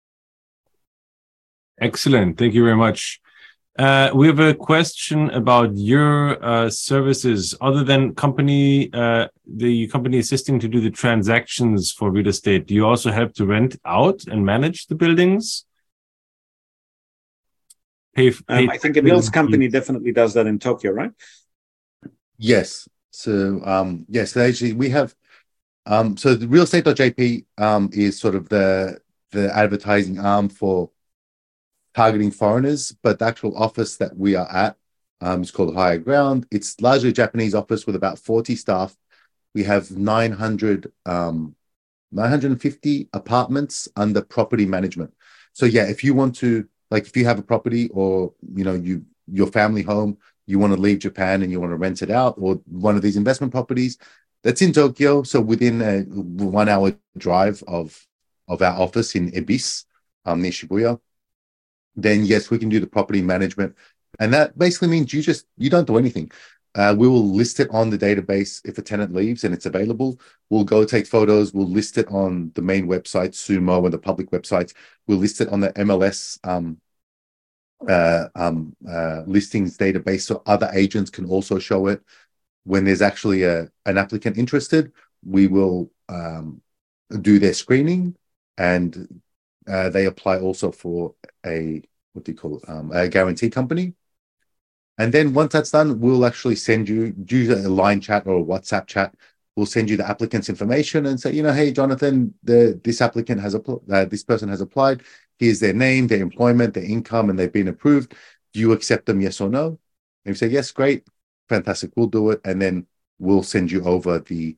Excellent. Thank you very much. We have a question about your services. Other than the company assisting to do the transactions for real estate, do you also help to rent out and manage the buildings? I think Emil's company definitely does that in Tokyo, right? Yes. So yes, actually we have. So the realestate.jp is sort of the advertising arm for targeting foreigners, but the actual office that we are at is called Higher Ground. It's largely a Japanese office with about 40 staff. We have 950 apartments under property management. So yeah, if you want to, like, if you have a property or, you know, your family home, you want to leave Japan and you want to rent it out, or one of these investment properties that's in Tokyo, so within a 1 hour drive of our office in Ebis, near Shibuya, then yes, we can do the property management. And that basically means you don't do anything. We will list it on the database. If a tenant leaves and it's available, we'll go take photos. We'll list it on the main website, Sumo, and the public websites. We'll list it on the MLS listings database, so other agents can also show it. When there's actually an applicant interested, we will do their screening, and they apply also for a guarantee company. And then once that's done, we'll actually send you a line chat or a WhatsApp chat. We'll send you the applicant's information and say, you know, hey, Jonathan, this applicant this person has applied. Here's their name, their employment, their income, and they've been approved. Do you accept them, yes or no? And you say, yes, great, fantastic, we'll do it. And then we'll send you over the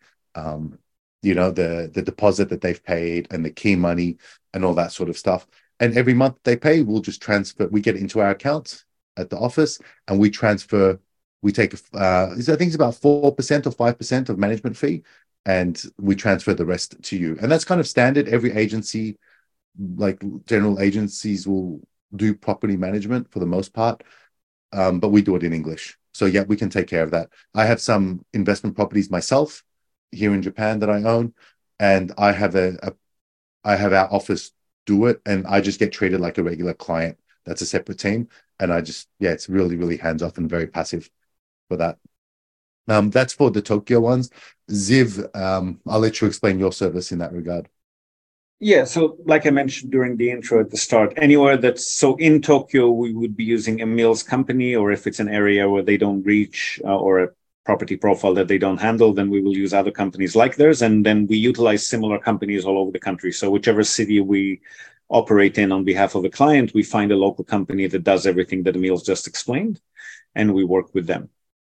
deposit that they've paid and the key money and all that sort of stuff. And every month they pay, we'll just transfer. We get it into our accounts at the office, and we transfer. We take, I think it's about 4% or 5% of management fee, and we transfer the rest to you. And that's kind of standard. Every agency, like general agencies, will do property management for the most part, but we do it in English. So yeah, we can take care of that. I have some investment properties myself here in Japan that I own, and I have our office do it, and I just get treated like a regular client. That's a separate team, and it's really, really hands off and very passive for that. That's for the Tokyo ones. Ziv, I'll let you explain your service in that regard. Yeah, so like I mentioned during the intro at the start, anywhere so in Tokyo, we would be using Emil's company, or if it's an area where they don't reach or a property profile that they don't handle, then we will use other companies like theirs. And then we utilize similar companies all over the country. So whichever city we operate in on behalf of a client, we find a local company that does everything that Emil's just explained, and we work with them.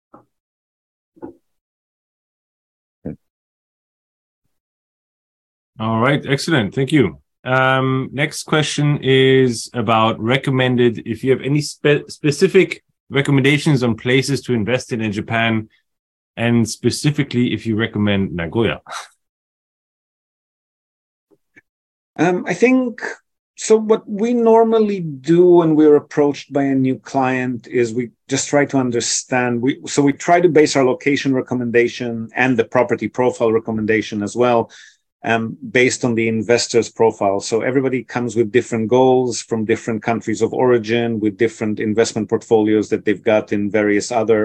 All right, excellent. Thank you. Next question is about recommended, if you have any specific recommendations on places to invest in Japan, and specifically if you recommend Nagoya. I think, so what we normally do when we're approached by a new client is we just try to understand. We try to base our location recommendation and the property profile recommendation as well, based on the investor's profile. So everybody comes with different goals from different countries of origin, with different investment portfolios that they've got in various other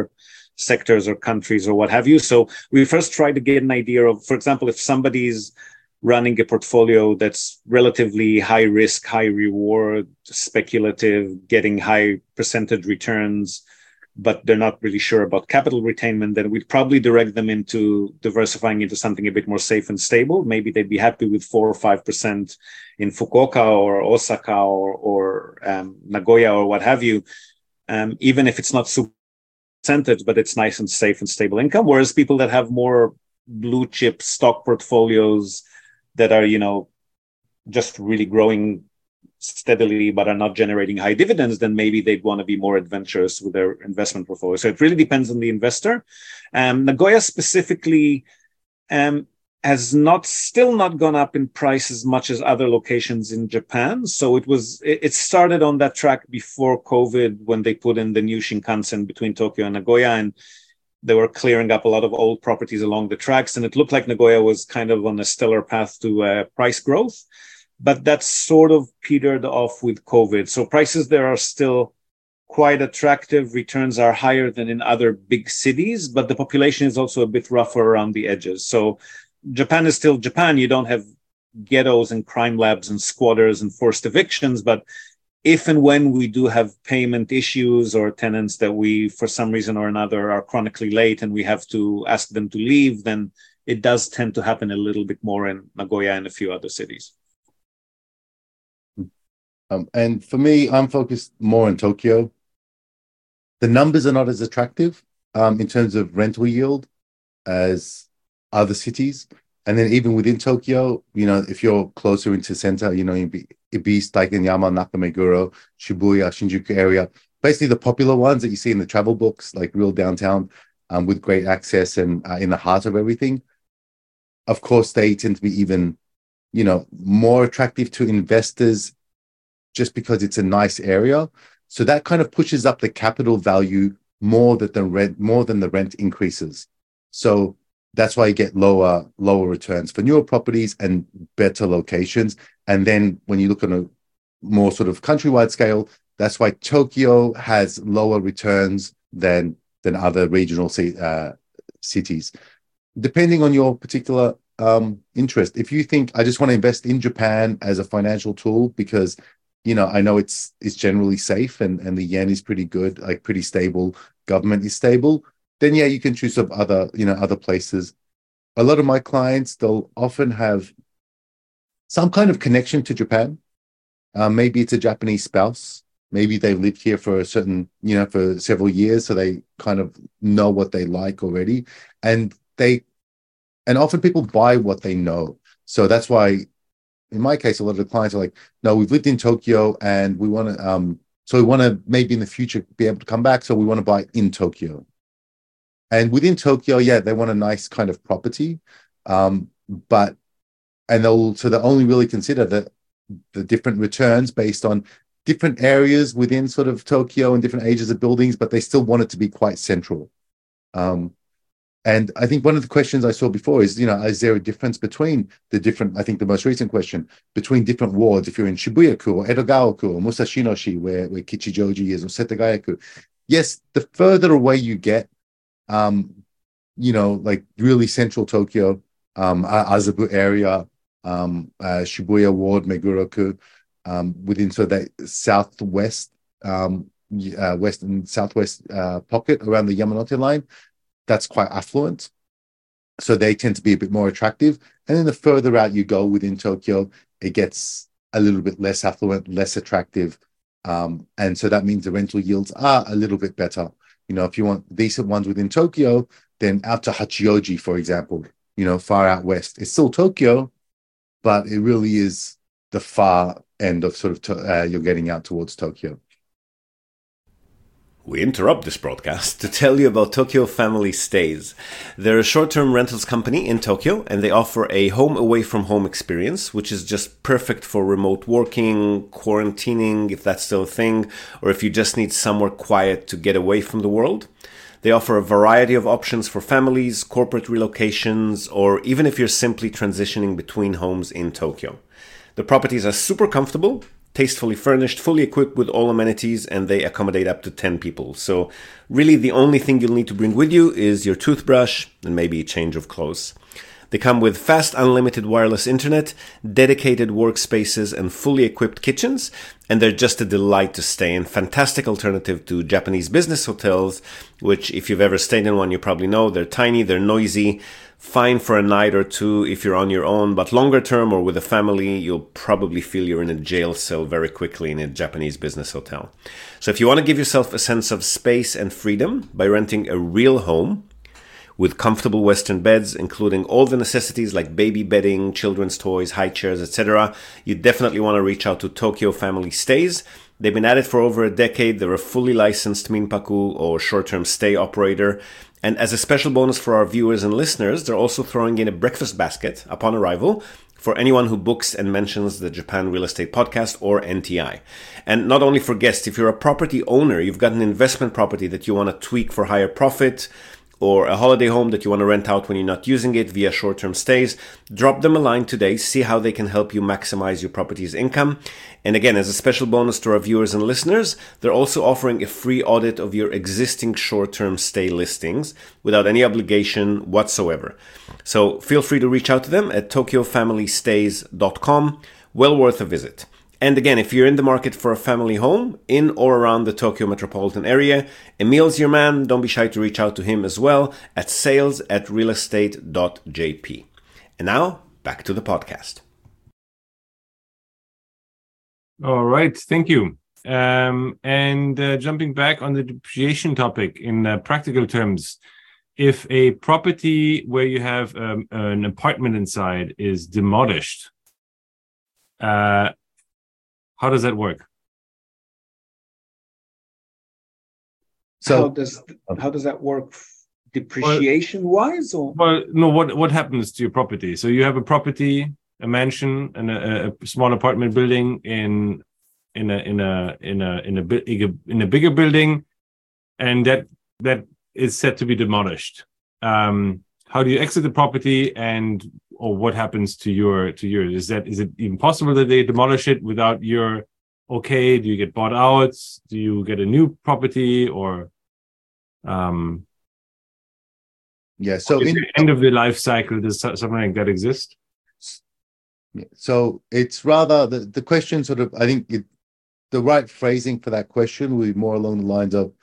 sectors or countries or what have you. So we first try to get an idea of, for example, if somebody's running a portfolio that's relatively high risk, high reward, speculative, getting high percentage returns, but they're not really sure about capital retainment, then we'd probably direct them into diversifying into something a bit more safe and stable. Maybe they'd be happy with 4 or 5% in Fukuoka or Osaka or Nagoya or what have you, even if it's not super percentage, but it's nice and safe and stable income. Whereas people that have more blue chip stock portfolios that are, just really growing steadily but are not generating high dividends, then maybe they'd want to be more adventurous with their investment portfolio. So it really depends on the investor. Nagoya specifically has still not gone up in price as much as other locations in Japan. So it started on that track before COVID when they put in the new Shinkansen between Tokyo and Nagoya, and they were clearing up a lot of old properties along the tracks. And it looked like Nagoya was kind of on a stellar path to price growth. But that sort of petered off with COVID. So prices there are still quite attractive. Returns are higher than in other big cities, but the population is also a bit rougher around the edges. So Japan is still Japan. You don't have ghettos and crime labs and squatters and forced evictions. But if and when we do have payment issues or tenants that we, for some reason or another, are chronically late and we have to ask them to leave, then it does tend to happen a little bit more in Nagoya and a few other cities. And for me, I'm focused more on Tokyo. The numbers are not as attractive in terms of rental yield as other cities. And then even within Tokyo, if you're closer into center, Ibis, Daikanyama, Nakameguro, Shibuya, Shinjuku area, basically the popular ones that you see in the travel books, like real downtown with great access and in the heart of everything. Of course, they tend to be even, more attractive to investors just because it's a nice area. So that kind of pushes up the capital value more than the rent increases. So that's why you get lower returns for newer properties and better locations. And then when you look on a more sort of countrywide scale, that's why Tokyo has lower returns than other regional cities, depending on your particular interest. If you think I just want to invest in Japan as a financial tool because I know it's generally safe and the yen is pretty good, like pretty stable, government is stable, then yeah, you can choose some other places. A lot of my clients, they'll often have some kind of connection to Japan. Maybe it's a Japanese spouse. Maybe they've lived here for for several years, so they kind of know what they like already. And often people buy what they know. So that's why, in my case, a lot of the clients are like, no, we've lived in Tokyo and we want to, maybe in the future be able to come back. So we want to buy in Tokyo. And within Tokyo, yeah, they want a nice kind of property. They'll only really consider the different returns based on different areas within sort of Tokyo and different ages of buildings, but they still want it to be quite central. And I think one of the questions I saw before is, is there a difference between I think the most recent question, between different wards, if you're in Shibuya-ku or Edogawa-ku or Musashinoshi, where Kichijoji is, or Setagaya-ku. Yes, the further away you get, like really central Tokyo, Azabu area, Shibuya ward, Meguro-ku, within sort of that southwest, west and southwest pocket around the Yamanote line, that's quite affluent. So they tend to be a bit more attractive. And then the further out you go within Tokyo, it gets a little bit less affluent, less attractive. And so that means the rental yields are a little bit better. If you want decent ones within Tokyo, then out to Hachioji, for example, far out west. It's still Tokyo, but it really is the far end of sort of you're getting out towards Tokyo. We interrupt this broadcast to tell you about Tokyo Family Stays. They're a short-term rentals company in Tokyo, and they offer a home away from home experience, which is just perfect for remote working, quarantining, if that's still a thing, or if you just need somewhere quiet to get away from the world. They offer a variety of options for families, corporate relocations, or even if you're simply transitioning between homes in Tokyo. The properties are super comfortable, tastefully furnished, fully equipped with all amenities, and they accommodate up to 10 people. So really the only thing you'll need to bring with you is your toothbrush and maybe a change of clothes. They come with fast, unlimited wireless internet, dedicated workspaces, and fully equipped kitchens, and they're just a delight to stay in. Fantastic alternative to Japanese business hotels, which if you've ever stayed in one, you probably know they're tiny, they're noisy, fine for a night or two if you're on your own, but longer term or with a family, you'll probably feel you're in a jail cell very quickly in a Japanese business hotel. So if you want to give yourself a sense of space and freedom by renting a real home, with comfortable Western beds, including all the necessities like baby bedding, children's toys, high chairs, etc., you definitely want to reach out to Tokyo Family Stays. They've been at it for over a decade. They're a fully licensed Minpaku or short-term stay operator. And as a special bonus for our viewers and listeners, they're also throwing in a breakfast basket upon arrival for anyone who books and mentions the Japan Real Estate Podcast or NTI. And not only for guests, if you're a property owner, you've got an investment property that you want to tweak for higher profit, or a holiday home that you want to rent out when you're not using it via short-term stays, drop them a line today, see how they can help you maximize your property's income. And again, as a special bonus to our viewers and listeners, they're also offering a free audit of your existing short-term stay listings without any obligation whatsoever. So feel free to reach out to them at tokyofamilystays.com. Well worth a visit. And again, if you're in the market for a family home in or around the Tokyo metropolitan area, Emil's your man. Don't be shy to reach out to him as well at sales@realestate.jp. And now, back to the podcast. All right, thank you. Jumping back on the depreciation topic in practical terms, if a property where you have an apartment inside is demolished, how does that work? So how does that work depreciation wise? Or well, no, what happens to your property? So you have a property, a mansion, and a small apartment building in a bigger building, and that is set to be demolished. How do you exit the property, or what happens to yours? Is it even possible that they demolish it without your okay? Do you get bought out? Do you get a new property, or Yeah. So in the end of the life cycle, does something like that exist? So it's rather the question sort of, I think the right phrasing for that question would be more along the lines of,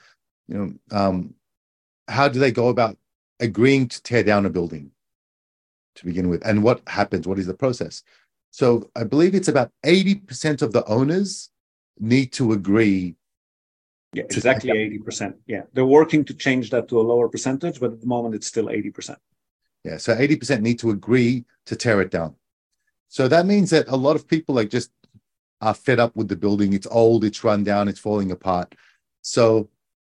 how do they go about agreeing to tear down a building to begin with, and what happens? What is the process? So I believe it's about 80% of the owners need to agree. Yeah, exactly 80%. Yeah, they're working to change that to a lower percentage, but at the moment it's still 80%. Yeah, so 80% need to agree to tear it down. So that means that a lot of people just are fed up with the building. It's old, it's run down, it's falling apart. So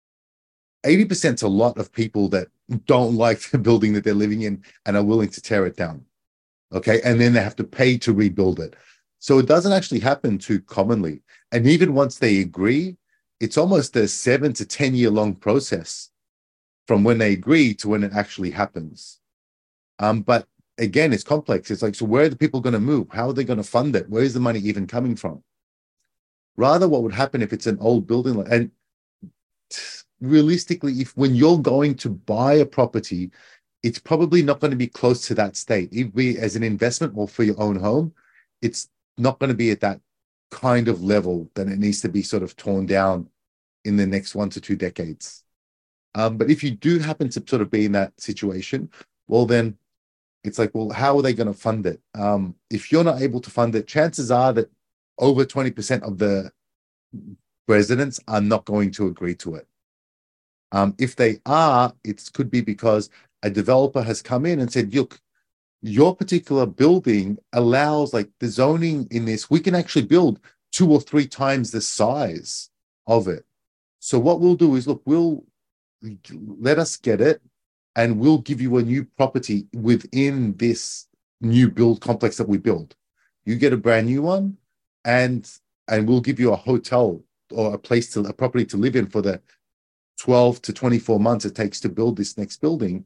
80% is a lot of people that don't like the building that they're living in and are willing to tear it down. Okay. And then they have to pay to rebuild it. So it doesn't actually happen too commonly. And even once they agree, it's almost a 7 to 10 year long process from when they agree to when it actually happens. But again, it's complex. It's like, so where are the people going to move? How are they going to fund it? Where is the money even coming from? Rather, what would happen if it's an old building? And realistically, when you're going to buy a property, it's probably not going to be close to that state. If we, as an investment or for your own home, it's not going to be at that kind of level that it needs to be sort of torn down in the next 1 to 2 decades. But if you do happen to sort of be in that situation, well, then it's like, well, how are they going to fund it? If you're not able to fund it, chances are that over 20% of the residents are not going to agree to it. If they are, it could be because a developer has come in and said, look, your particular building allows, like, the zoning in this, we can actually build 2 or 3 times the size of it. So what we'll do is, look, we'll let us get it, and we'll give you a new property within this new build complex that we build. You get a brand new one, and we'll give you a hotel or a property to live in for the 12 to 24 months it takes to build this next building.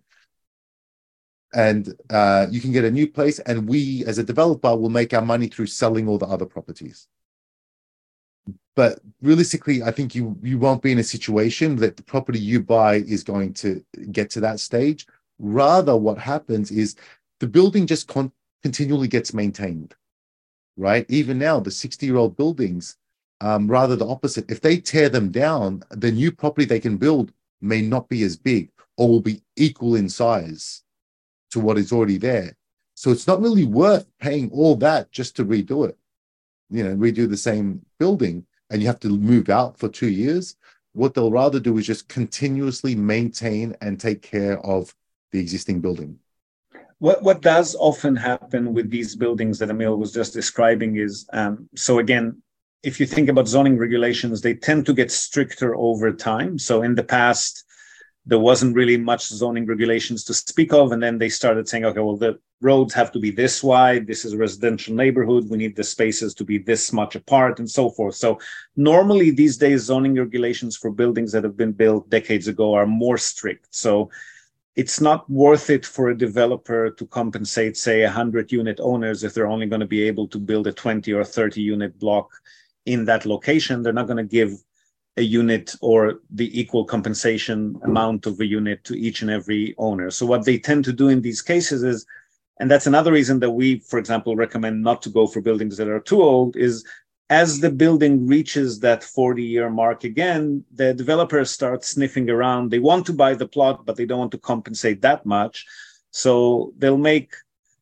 And you can get a new place, and we, as a developer, will make our money through selling all the other properties. But realistically, I think you won't be in a situation that the property you buy is going to get to that stage. Rather, what happens is the building just continually gets maintained, right? Even now, the 60-year-old buildings, rather the opposite. If they tear them down, the new property they can build may not be as big or will be equal in size to what is already there. So it's not really worth paying all that just to redo it, redo the same building, and you have to move out for 2 years. What they'll rather do is just continuously maintain and take care of the existing building. What does often happen with these buildings that Emil was just describing is, so again, if you think about zoning regulations, they tend to get stricter over time. So in the past, there wasn't really much zoning regulations to speak of. And then they started saying, okay, well, the roads have to be this wide. This is a residential neighborhood. We need the spaces to be this much apart and so forth. So normally these days, zoning regulations for buildings that have been built decades ago are more strict. So it's not worth it for a developer to compensate, say, 100-unit owners if they're only going to be able to build a 20 or 30-unit block in that location. They're not going to give a unit or the equal compensation amount of a unit to each and every owner. So what they tend to do in these cases is, and that's another reason that we, for example, recommend not to go for buildings that are too old, is as the building reaches that 40-year mark again, the developers start sniffing around. They want to buy the plot, but they don't want to compensate that much. So they'll make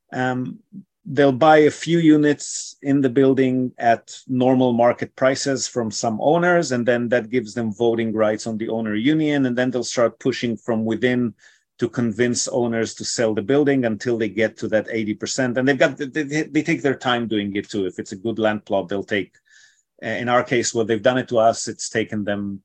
they'll buy a few units in the building at normal market prices from some owners, and then that gives them voting rights on the owner union, and then they'll start pushing from within to convince owners to sell the building until they get to that 80%. And they take their time doing it too. If it's a good land plot, they'll take, in our case, well, they've done it to us, it's taken them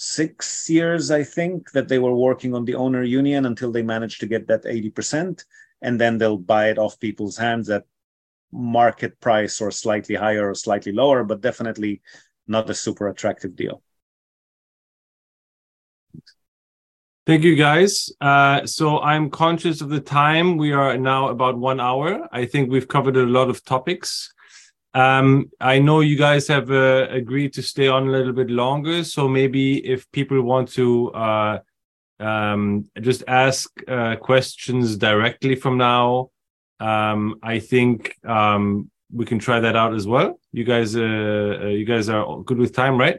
6 years, I think, that they were working on the owner union until they managed to get that 80%. And then they'll buy it off people's hands at market price or slightly higher or slightly lower, but definitely not a super attractive deal. Thank you, guys. So I'm conscious of the time. We are now about 1 hour. I think we've covered a lot of topics. I know you guys have agreed to stay on a little bit longer. So maybe if people want to just ask questions directly from now, I think we can try that out as well. You guys are good with time, right?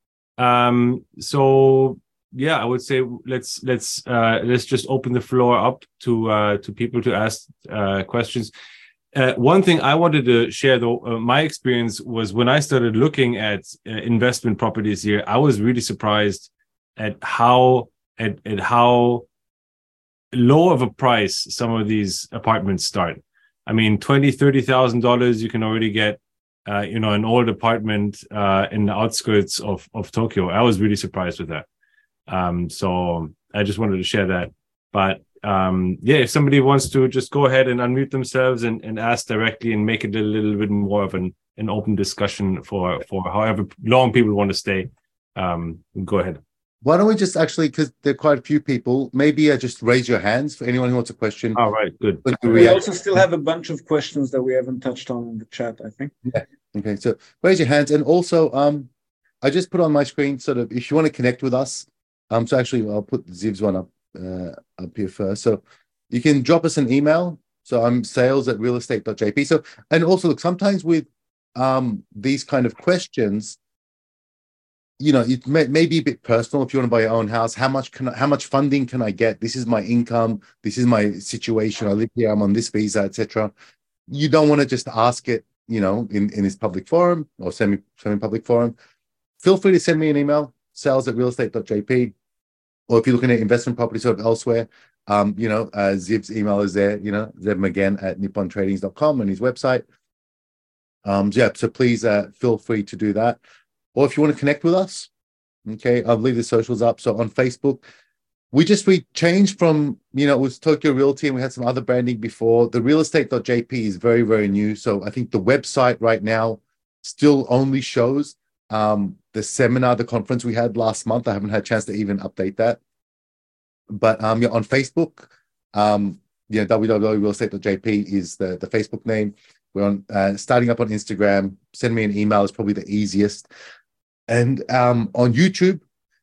So yeah, I would say let's just open the floor up to people to ask questions. One thing I wanted to share, though, my experience was when I started looking at investment properties here, I was really surprised at how low of a price some of these apartments start. I mean, $20,000-$30,000, you can already get, an old apartment in the outskirts of Tokyo. I was really surprised with that. So I just wanted to share that. But if somebody wants to just go ahead and unmute themselves and ask directly and make it a little bit more of an open discussion for however long people want to stay, go ahead. Why don't we just actually, because there are quite a few people, maybe just raise your hands for anyone who wants a question. All right, good. We also still have a bunch of questions that we haven't touched on in the chat, I think. Yeah. Okay, so raise your hands. And also, I just put on my screen sort of, if you want to connect with us, so actually I'll put Ziv's one up here first. So you can drop us an email. So I'm sales@realestate.jp. So, and also look, sometimes with these kind of questions, it may be a bit personal. If you want to buy your own house, how much funding can I get? This is my income. This is my situation. I live here. I'm on this visa, etc. You don't want to just ask it, in this public forum or semi-public forum. Feel free to send me an email, sales@realestate.jp. Or if you're looking at investment property sort of elsewhere, Ziv's email is there, zevmagen@nippontradings.com on his website. So please feel free to do that. Or if you want to connect with us, okay, I'll leave the socials up. So on Facebook, we changed from, it was Tokyo Realty and we had some other branding before. The realestate.jp is very, very new. So I think the website right now still only shows the seminar, the conference we had last month. I haven't had a chance to even update that. But on Facebook, www.realestate.jp is the Facebook name. We're on starting up on Instagram. Send me an email is probably the easiest. And on YouTube,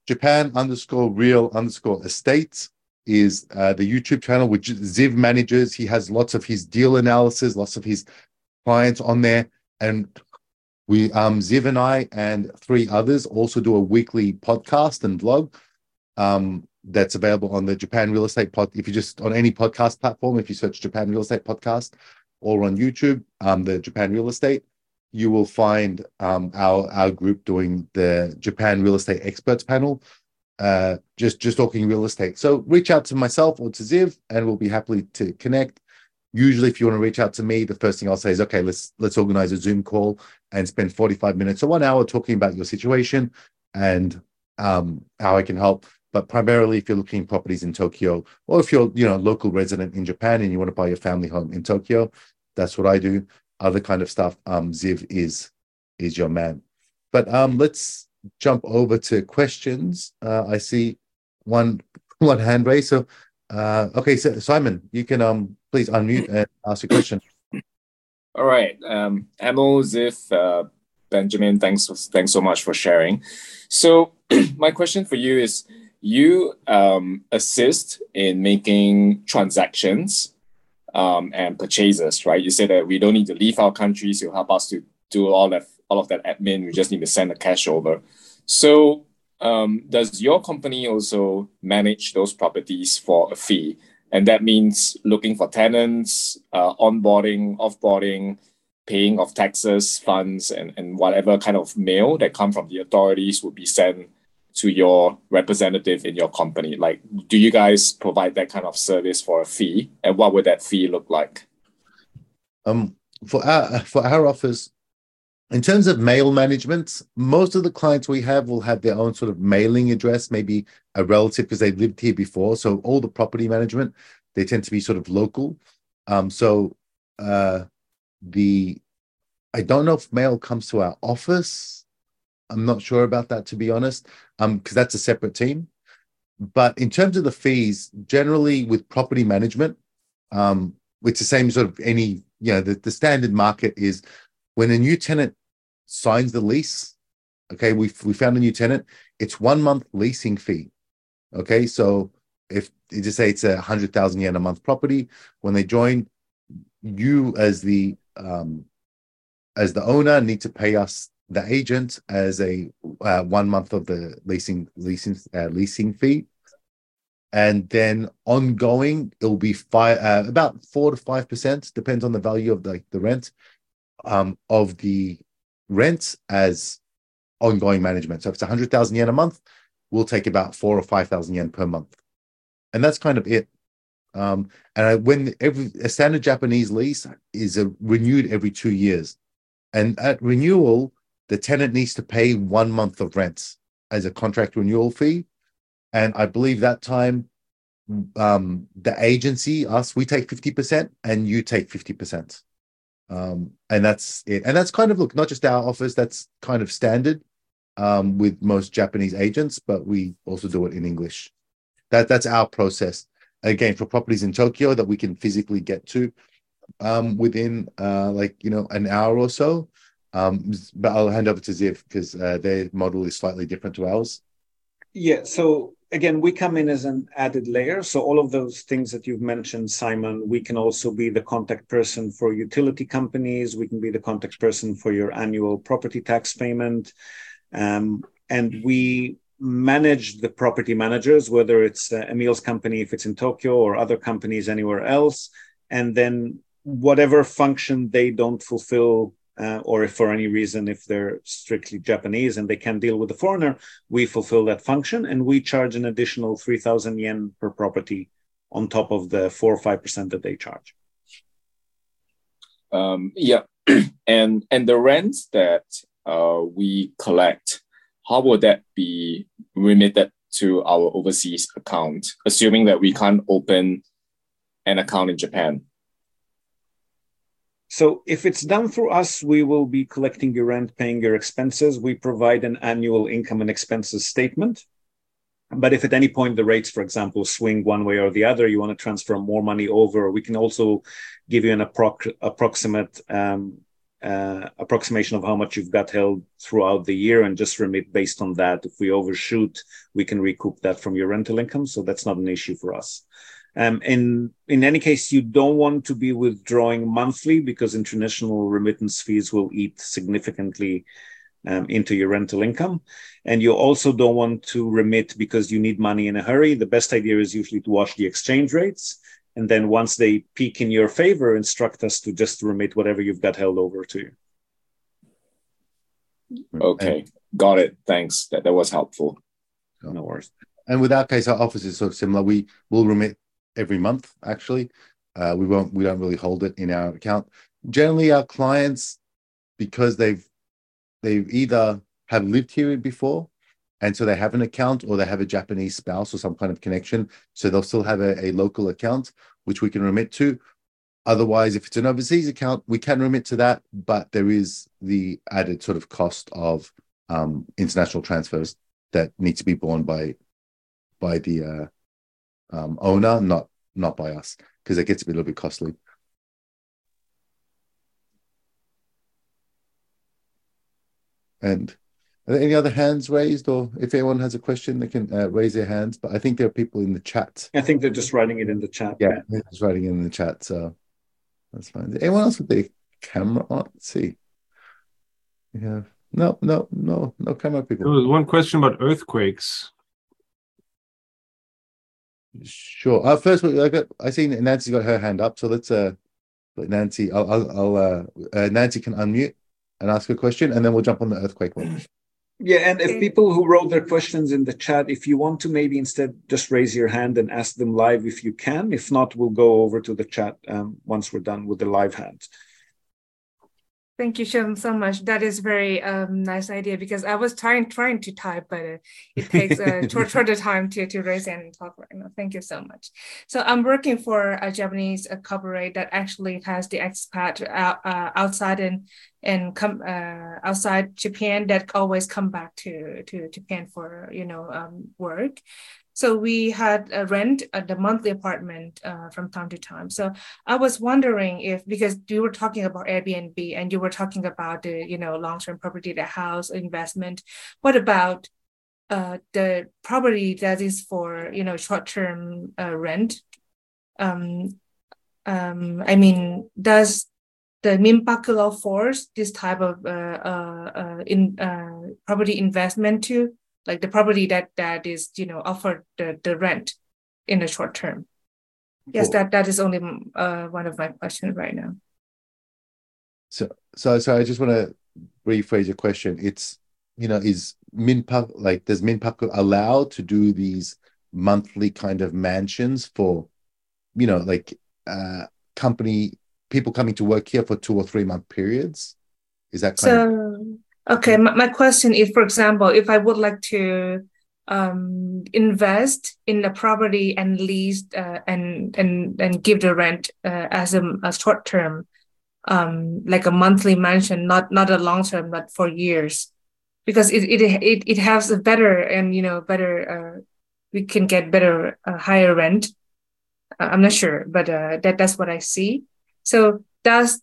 Japan_real_estates is the YouTube channel which Ziv manages. He has lots of his deal analysis, lots of his clients on there. And we, Ziv and I and 3 others also do a weekly podcast and vlog that's available on the Japan Real Estate Pod. If you just on any podcast platform, if you search Japan Real Estate Podcast or on YouTube, the Japan Real Estate, you will find our group doing the Japan Real Estate Experts panel, just talking real estate. So reach out to myself or to Ziv, and we'll be happy to connect. Usually, if you want to reach out to me, the first thing I'll say is, okay, let's organize a Zoom call and spend 45 minutes or 1 hour talking about your situation and how I can help. But primarily, if you're looking at properties in Tokyo, or if you're local resident in Japan and you want to buy your family home in Tokyo, that's what I do. Other kind of stuff, Ziv is your man. But let's jump over to questions. I see one hand raised. So okay, so Simon, you can please unmute and ask a question. All right, Emil, Ziv, Benjamin, thanks so much for sharing. So my question for you is, you assist in making transactions and purchases, right? You said that we don't need to leave our countries. You help us to do all of that admin. We just need to send the cash over. So does your company also manage those properties for a fee? And that means looking for tenants, onboarding, offboarding, paying of taxes, funds, and whatever kind of mail that come from the authorities would be sent to your representative in your company. Like, do you guys provide that kind of service for a fee? And what would that fee look like? For our office, in terms of mail management, most of the clients we have will have their own sort of mailing address, maybe a relative because they've lived here before. So all the property management, they tend to be sort of local. I don't know if mail comes to our office. I'm not sure about that, to be honest, because that's a separate team. But in terms of the fees, generally with property management, it's the same sort of any, the standard market is when a new tenant signs the lease, okay, we found a new tenant, it's 1 month leasing fee. Okay, so if you just say it's 100,000 yen a month property, when they join, you as the owner need to pay us, the agent, as a 1 month of the leasing fee, and then ongoing it'll be about 4 to 5%, depends on the value of the rent of the rent as ongoing management. So if it's 100,000 yen a month, we'll take about 4,000 or 5,000 yen per month, and that's kind of it. When a standard Japanese lease is renewed every 2 years, and at renewal, the tenant needs to pay 1 month of rent as a contract renewal fee. And I believe that time, the agency, us, we take 50% and you take 50%. And that's it. And that's kind of, look, not just our office, that's kind of standard with most Japanese agents, but we also do it in English. That's our process. Again, for properties in Tokyo that we can physically get to within an hour or so. But I'll hand over to Ziv because their model is slightly different to ours. Yeah, so again, we come in as an added layer. So all of those things that you've mentioned, Simon, we can also be the contact person for utility companies. We can be the contact person for your annual property tax payment. And we manage the property managers, whether it's Emil's company, if it's in Tokyo, or other companies anywhere else. And then whatever function they don't fulfill, or if for any reason, if they're strictly Japanese and they can't deal with the foreigner, we fulfill that function, and we charge an additional 3,000 yen per property on top of the 4 or 5% that they charge. Yeah, and the rents that we collect, how would that be remitted to our overseas account, assuming that we can't open an account in Japan? So if it's done through us, we will be collecting your rent, paying your expenses. We provide an annual income and expenses statement. But if at any point the rates, for example, swing one way or the other, you want to transfer more money over, we can also give you an approximate approximation of how much you've got held throughout the year and just remit based on that. If we overshoot, we can recoup that from your rental income. So that's not an issue for us. In any case, you don't want to be withdrawing monthly because international remittance fees will eat significantly into your rental income. And you also don't want to remit because you need money in a hurry. The best idea is usually to watch the exchange rates. And then once they peak in your favor, instruct us to just remit whatever you've got held over to you. Okay, got it. Thanks. That was helpful. No worries. And with our case, our office is sort of similar. We will remit every month, actually. We don't really hold it in our account. Generally, our clients, because they've either have lived here before, and so they have an account, or they have a Japanese spouse or some kind of connection, so they'll still have a local account, which we can remit to. Otherwise, if it's an overseas account, we can remit to that, but there is the added sort of cost of international transfers that need to be borne by the owner, not by us, because it gets a little bit costly. And are there any other hands raised, or if anyone has a question, they can raise their hands? But I think there are people in the chat. I think they're just writing it in the chat. Yeah, they're just writing it in the chat, so that's fine. Is anyone else with their camera on? Let's see. We have no camera people. There was one question about earthquakes. Sure. First, I see Nancy's got her hand up, so let's let Nancy. Nancy can unmute and ask a question, and then we'll jump on the earthquake one. Yeah, and if people who wrote their questions in the chat, if you want to maybe instead just raise your hand and ask them live if you can. If not, we'll go over to the chat once we're done with the live hands. Thank you so much. That is very nice idea, because I was trying to type, but it takes a shorter time to raise and talk right now. Thank you so much. So I'm working for a Japanese corporate that actually has the expat outside outside Japan that always come back to Japan for work. So we had a rent the monthly apartment from time to time. So I was wondering because you were talking about Airbnb and you were talking about the long-term property, the house investment. What about the property that is for short-term rent? I mean, does the Minpaku law force this type of property investment too? Like the property that is, offered the rent in the short term. Yes, that is only one of my questions right now. So I just want to rephrase your question. It's, is Minpaku, does Minpaku allow to do these monthly kind of mansions for, people coming to work here for 2 or 3 month periods? Is that kind of... Okay, my question is, for example, if I would like to invest in the property and lease and give the rent as a short term, like a monthly mansion, not a long term, but for years, because it has a better and better we can get better higher rent. I'm not sure, but that's what I see. So does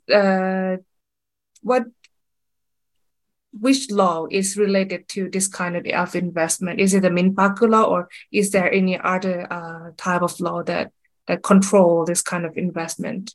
which law is related to this kind of investment? Is it the Minpaku law, or is there any other type of law that control this kind of investment?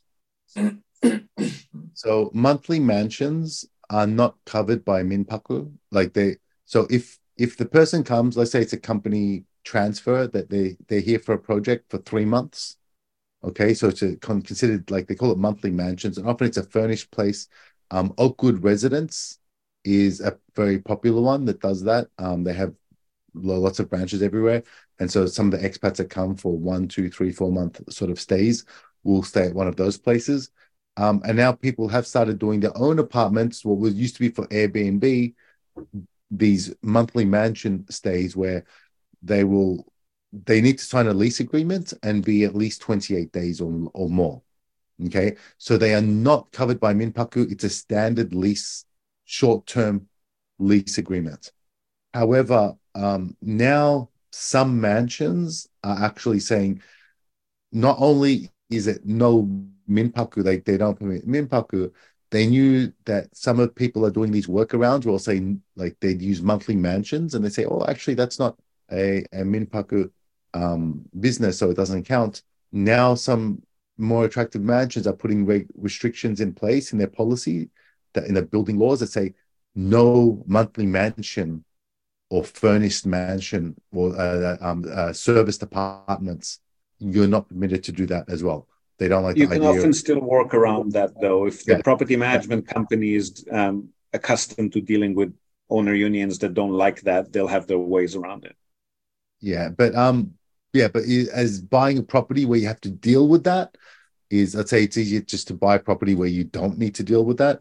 So monthly mansions are not covered by Minpaku. So if the person comes, let's say it's a company transfer that they're here for a project for 3 months. Okay, so it's considered, they call it monthly mansions, and often it's a furnished place. Oakwood Residence is a very popular one that does that. They have lots of branches everywhere. And so some of the expats that come for 1, 2, 3, 4 month sort of stays will stay at one of those places. And now people have started doing their own apartments, what was used to be for Airbnb, these monthly mansion stays where they need to sign a lease agreement and be at least 28 days or more. Okay. So they are not covered by Minpaku. It's a standard lease, short-term lease agreement. However, now some mansions are actually saying not only is it no Minpaku, they don't permit Minpaku, they knew that some of the people are doing these workarounds will say, like, they'd use monthly mansions, and they say, oh, actually, that's not a Minpaku business, so it doesn't count. Now, some more attractive mansions are putting restrictions in place in their policy, that in the building laws, that say no monthly mansion or furnished mansion or serviced apartments. You're not permitted to do that as well. They don't like You the can idea often still work around that, though. If the Yeah. property management company is accustomed to dealing with owner unions that don't like that, they'll have their ways around it. but as buying a property where you have to deal with that is, I'd say it's easier just to buy a property where you don't need to deal with that.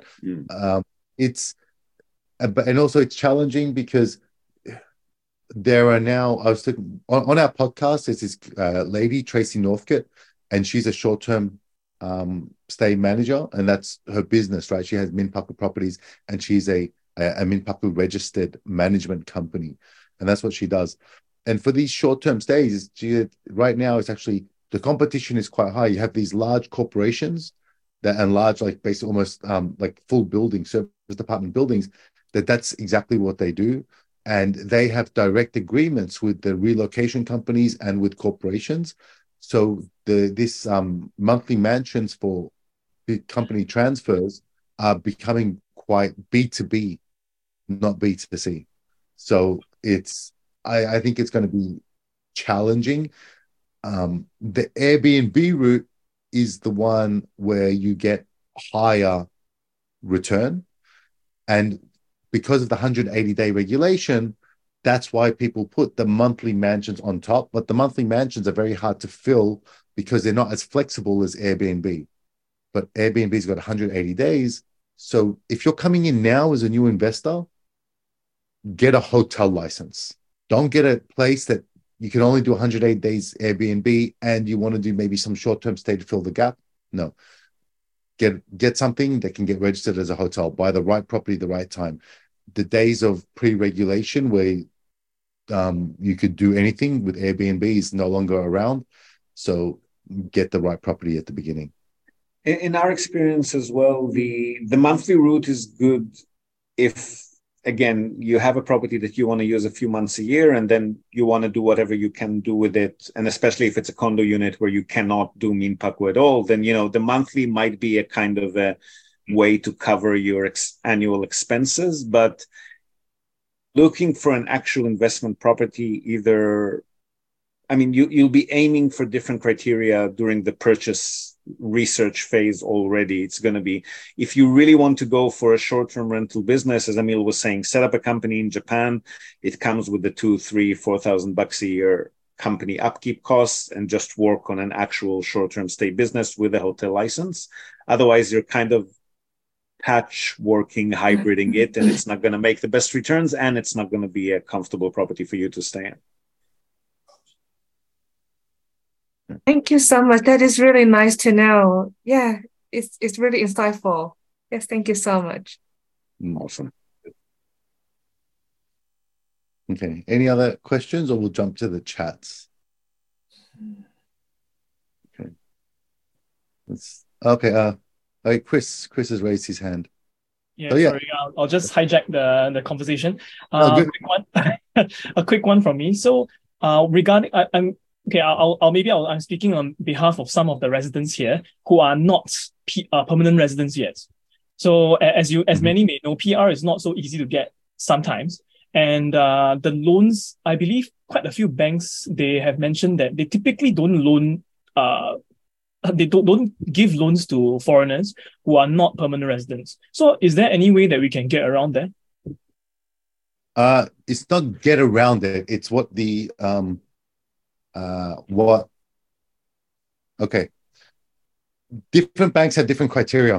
And also it's challenging because there are now, I was thinking on our podcast, there's this lady, Tracy Northcote, and she's a short-term stay manager, and that's her business, right? She has Minpaku Properties, and she's a Minpaku registered management company, and that's what she does. And for these short-term stays, right now it's actually, the competition is quite high. You have these large corporations and large, like basically almost like full building, service department buildings, that's exactly what they do. And they have direct agreements with the relocation companies and with corporations. So this monthly mansions for big company transfers are becoming quite B2B, not B2C. So I think it's going to be challenging. The Airbnb route is the one where you get higher return. And because of the 180-day regulation, that's why people put the monthly mansions on top. But the monthly mansions are very hard to fill because they're not as flexible as Airbnb. But Airbnb's got 180 days. So if you're coming in now as a new investor, get a hotel license. Don't get a place that you can only do 180 days Airbnb and you want to do maybe some short-term stay to fill the gap. No. Get something that can get registered as a hotel. Buy the right property at the right time. The days of pre-regulation where you could do anything with Airbnb is no longer around. So get the right property at the beginning. In our experience as well, the monthly route is good if, again, you have a property that you want to use a few months a year, and then you want to do whatever you can do with it. And especially if it's a condo unit where you cannot do Minpaku at all, then, the monthly might be a kind of a way to cover your annual expenses. But looking for an actual investment property, you'll be aiming for different criteria during the purchase research phase already. It's going to be, if you really want to go for a short-term rental business, as Emil was saying, set up a company in Japan. It comes with the $2,000-$4,000 a year company upkeep costs, and just work on an actual short-term stay business with a hotel license. Otherwise, you're kind of patchworking, hybriding it, and it's not going to make the best returns, and it's not going to be a comfortable property for you to stay in. Thank you so much. That is really nice to know. Yeah, it's really insightful. Yes, thank you so much. Awesome. Okay. Any other questions, or we'll jump to the chats? Okay. Chris has raised his hand. Yeah, sorry. I'll just hijack the conversation. Quick one. A quick one from me. So, regarding, I'm speaking on behalf of some of the residents here who are not permanent residents yet. So, as many may know, PR is not so easy to get sometimes. And the loans, I believe quite a few banks, they have mentioned that they typically don't loan, they don't give loans to foreigners who are not permanent residents. So is there any way that we can get around that? It's not get around it. It's what the, okay. Different banks have different criteria.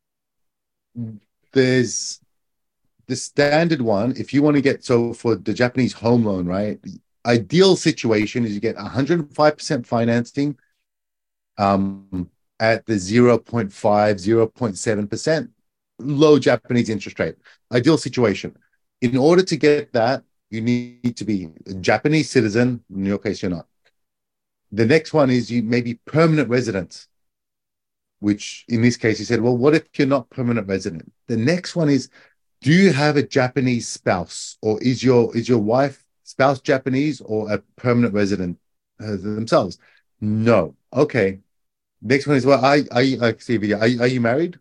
There's the standard one. If you want to get, so for the Japanese home loan, right? The ideal situation is you get 105% financing at the 0.5, 0.7% low Japanese interest rate. Ideal situation. In order to get that, you need to be a Japanese citizen. In your case, you're not. The next one is you may be permanent residents. which in this case, he said, well, what if you're not permanent resident? The next one is, do you have a Japanese spouse, or is your wife spouse Japanese or a permanent resident themselves? No. Okay. Next one is, well, are you married?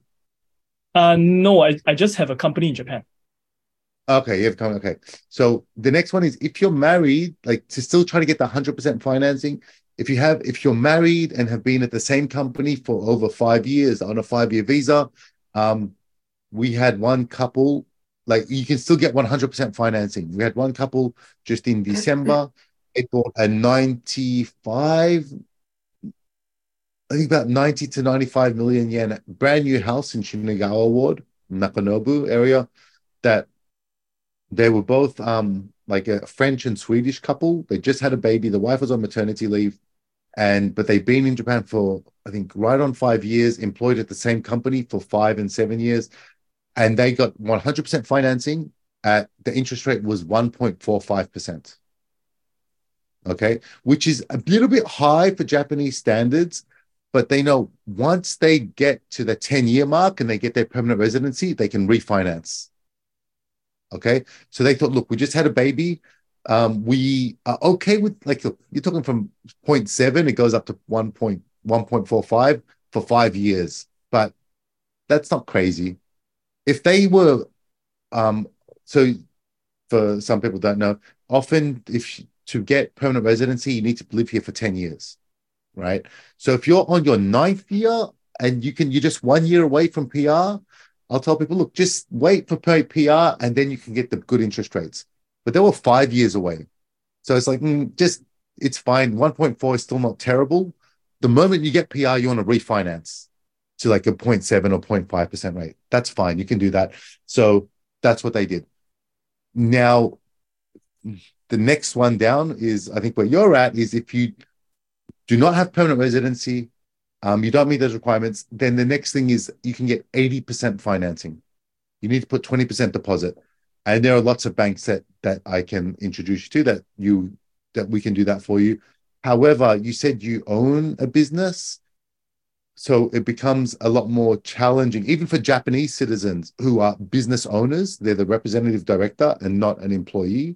No, I just have a company in Japan. Okay, you have come. Okay, so the next one is, if you're married, like, to still try to get the 100% financing. If you're married and have been at the same company for over 5 years on a 5-year visa, we had one couple, like, you can still get 100% financing. We had one couple just in December. It bought a 95, I think about 90 to 95 million yen brand new house in Shinagawa Ward, Nakanobu area, that they were both like a French and Swedish couple. They just had a baby. The wife was on maternity leave, but they've been in Japan for, I think, right on 5 years, employed at the same company for 5 and 7 years. And they got 100% financing. The interest rate was 1.45%. Okay, which is a little bit high for Japanese standards, but they know once they get to the 10-year mark and they get their permanent residency, they can refinance. Okay, so they thought, look, we just had a baby. We are okay with, like, look, you're talking from 0.7, it goes up to 1.45 for 5 years, but that's not crazy. If they were, so for some people don't know, often to get permanent residency, you need to live here for 10 years, right? So if you're on your 9th year and you're just 1 year away from PR, I'll tell people, look, just wait for PR and then you can get the good interest rates. But they were 5 years away. So it's like, it's fine. 1.4 is still not terrible. The moment you get PR, you want to refinance to like a 0.7 or 0.5% rate. That's fine. You can do that. So that's what they did. Now, the next one down is, I think where you're at, is if you do not have permanent residency, you don't meet those requirements, then the next thing is you can get 80% financing. You need to put 20% deposit. And there are lots of banks that I can introduce you to that we can do that for you. However, you said you own a business, so it becomes a lot more challenging, even for Japanese citizens who are business owners. They're the representative director and not an employee.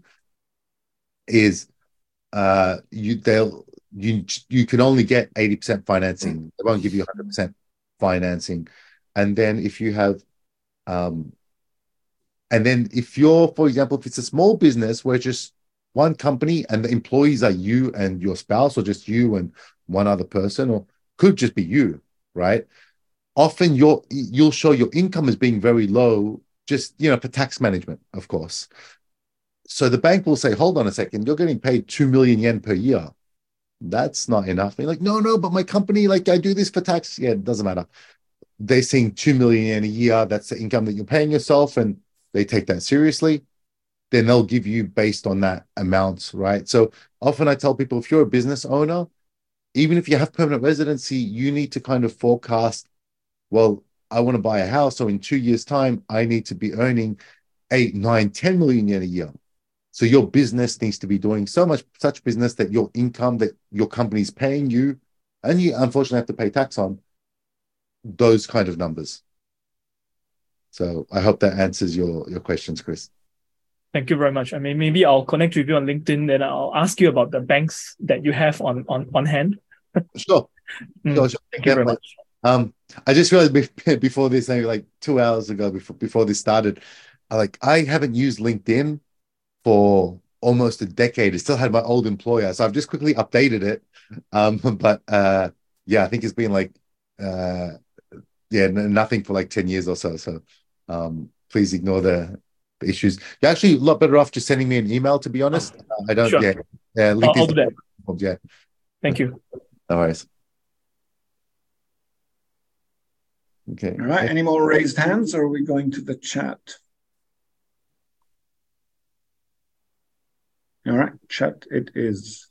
You can only get 80% financing. They won't give you 100% financing. And then if you have, and then if you're, for example, if it's a small business where it's just one company and the employees are you and your spouse, or just you and one other person, or could just be you, right? Often you'll show your income as being very low, just, for tax management, of course. So the bank will say, hold on a second, you're getting paid 2 million yen per year. That's not enough. They're like, no, but my company, like, I do this for tax. Yeah, it doesn't matter. They're saying 2 million yen a year. That's the income that you're paying yourself. And they take that seriously. Then they'll give you based on that amount, right? So often I tell people, if you're a business owner, even if you have permanent residency, you need to kind of forecast, well, I want to buy a house. So in 2 years' time, I need to be earning 8, 9, 10 million yen a year. So your business needs to be doing such business that your income that your company's paying you, and you unfortunately have to pay tax on, those kind of numbers. So I hope that answers your questions, Chris. Thank you very much. I mean, maybe I'll connect with you on LinkedIn and I'll ask you about the banks that you have on hand. Sure. Sure. Thank you very much. I just realized before this, like 2 hours ago, before this started, I haven't used LinkedIn for almost a decade. I still had my old employer, so I've just quickly updated it. But I think it's been nothing for like 10 years or so. So please ignore the issues. You're actually a lot better off just sending me an email, to be honest. I don't. Sure. LinkedIn. I'll do that. Yeah. Thank you. No worries. Okay. All right. Any more raised hands, or are we going to the chat? All right, chat. It is.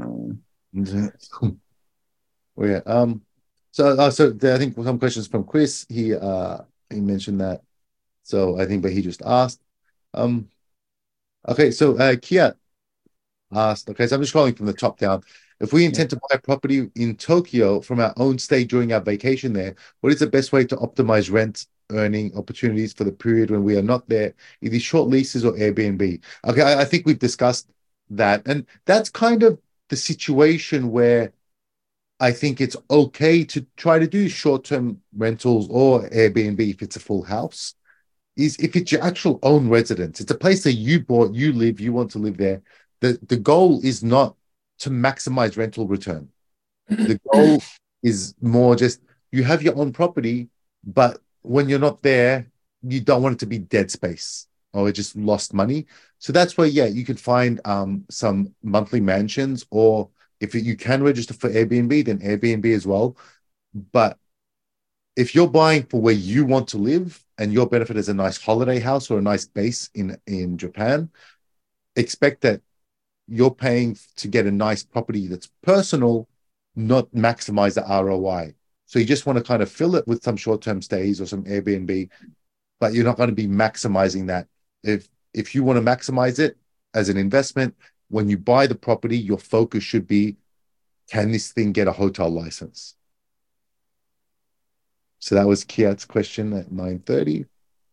Yeah. So I think some questions from Chris. He mentioned that. So I think, but he just asked. Okay. So Kia asked. Okay. So I'm just scrolling from the top down. If we intend to buy a property in Tokyo from our own stay during our vacation there, what is the best way to optimize rent earning opportunities for the period when we are not there, either short leases or Airbnb? Okay, I think we've discussed that. And that's kind of the situation where I think it's okay to try to do short-term rentals or Airbnb if it's a full house. Is if it's your actual own residence, it's a place that you bought, you live, you want to live there. The goal is not to maximize rental return. The goal is more just you have your own property, but when you're not there, you don't want it to be dead space or just lost money. So that's where, you can find some monthly mansions, or if you can register for Airbnb, then Airbnb as well. But if you're buying for where you want to live and your benefit is a nice holiday house or a nice base in Japan, expect that you're paying to get a nice property that's personal, not maximize the ROI. So you just want to kind of fill it with some short-term stays or some Airbnb, but you're not going to be maximizing that. If you want to maximize it as an investment, when you buy the property, your focus should be, can this thing get a hotel license? So that was Kiat's question at 9:30.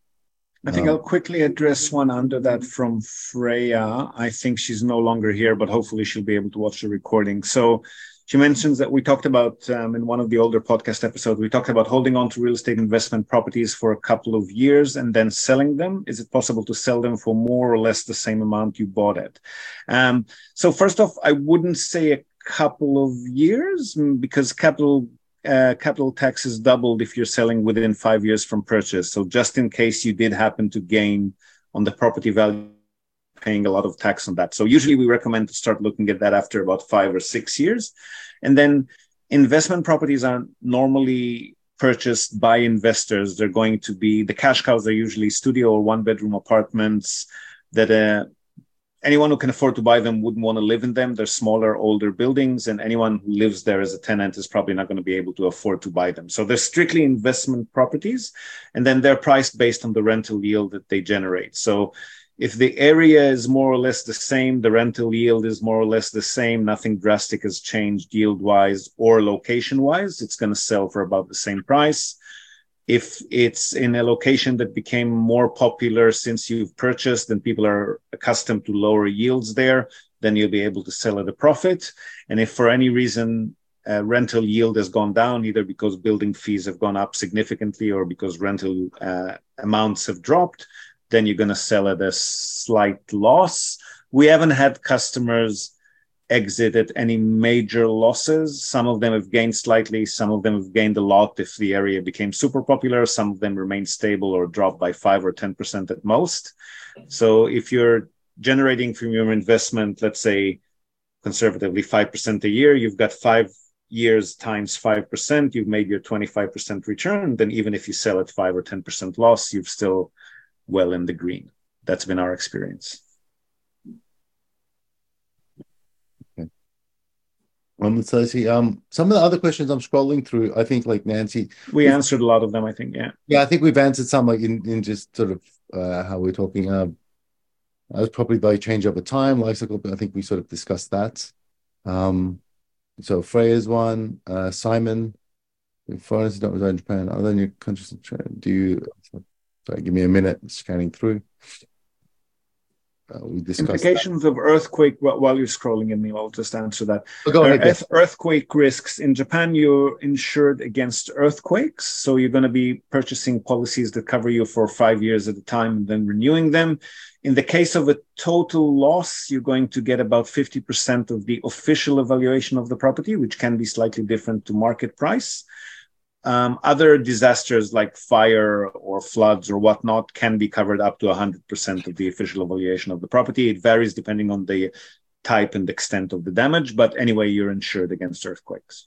I think I'll quickly address one under that from Freya. I think she's no longer here, but hopefully she'll be able to watch the recording. So she mentions that we talked about, in one of the older podcast episodes, we talked about holding on to real estate investment properties for a couple of years and then selling them. Is it possible to sell them for more or less the same amount you bought it? So first off, I wouldn't say a couple of years, because capital taxes doubled if you're selling within 5 years from purchase. So just in case you did happen to gain on the property value, paying a lot of tax on that. So usually we recommend to start looking at that after about 5 or 6 years. And then investment properties are normally purchased by investors. They're going to be, the cash cows are usually studio or one-bedroom apartments that anyone who can afford to buy them wouldn't want to live in them. They're smaller, older buildings, and anyone who lives there as a tenant is probably not going to be able to afford to buy them. So they're strictly investment properties, and then they're priced based on the rental yield that they generate. So if the area is more or less the same, the rental yield is more or less the same, nothing drastic has changed yield-wise or location-wise, it's going to sell for about the same price. If it's in a location that became more popular since you've purchased and people are accustomed to lower yields there, then you'll be able to sell at a profit. And if for any reason rental yield has gone down, either because building fees have gone up significantly or because rental amounts have dropped, then you're going to sell at a slight loss. We haven't had customers exit at any major losses. Some of them have gained slightly, some of them have gained a lot if the area became super popular, some of them remain stable or dropped by 5 or 10% at most. So if you're generating from your investment, let's say conservatively 5% a year, you've got 5 years times 5%, you've made your 25% return. Then even if you sell at 5 or 10% loss, you've still well in the green. That's been our experience. So let's see. Some of the other questions I'm scrolling through, I think, like Nancy, we answered a lot of them. I think, I think we've answered some, like in just sort of how we're talking. That's probably by change over time, life cycle. But I think we sort of discussed that. So Freya's one, Simon, foreigners don't reside in Japan. Other than your countries, do you? Sorry, give me a minute. Scanning through. We discussed implications of earthquake. While you're scrolling, Emil, I'll just answer that. Go ahead. Earthquake risks in Japan. You're insured against earthquakes, so you're going to be purchasing policies that cover you for 5 years at a time and then renewing them. In the case of a total loss, you're going to get about 50% of the official evaluation of the property, which can be slightly different to market price. Other disasters like fire or floods or whatnot can be covered up to 100% of the official evaluation of the property. It varies depending on the type and extent of the damage, but anyway, you're insured against earthquakes.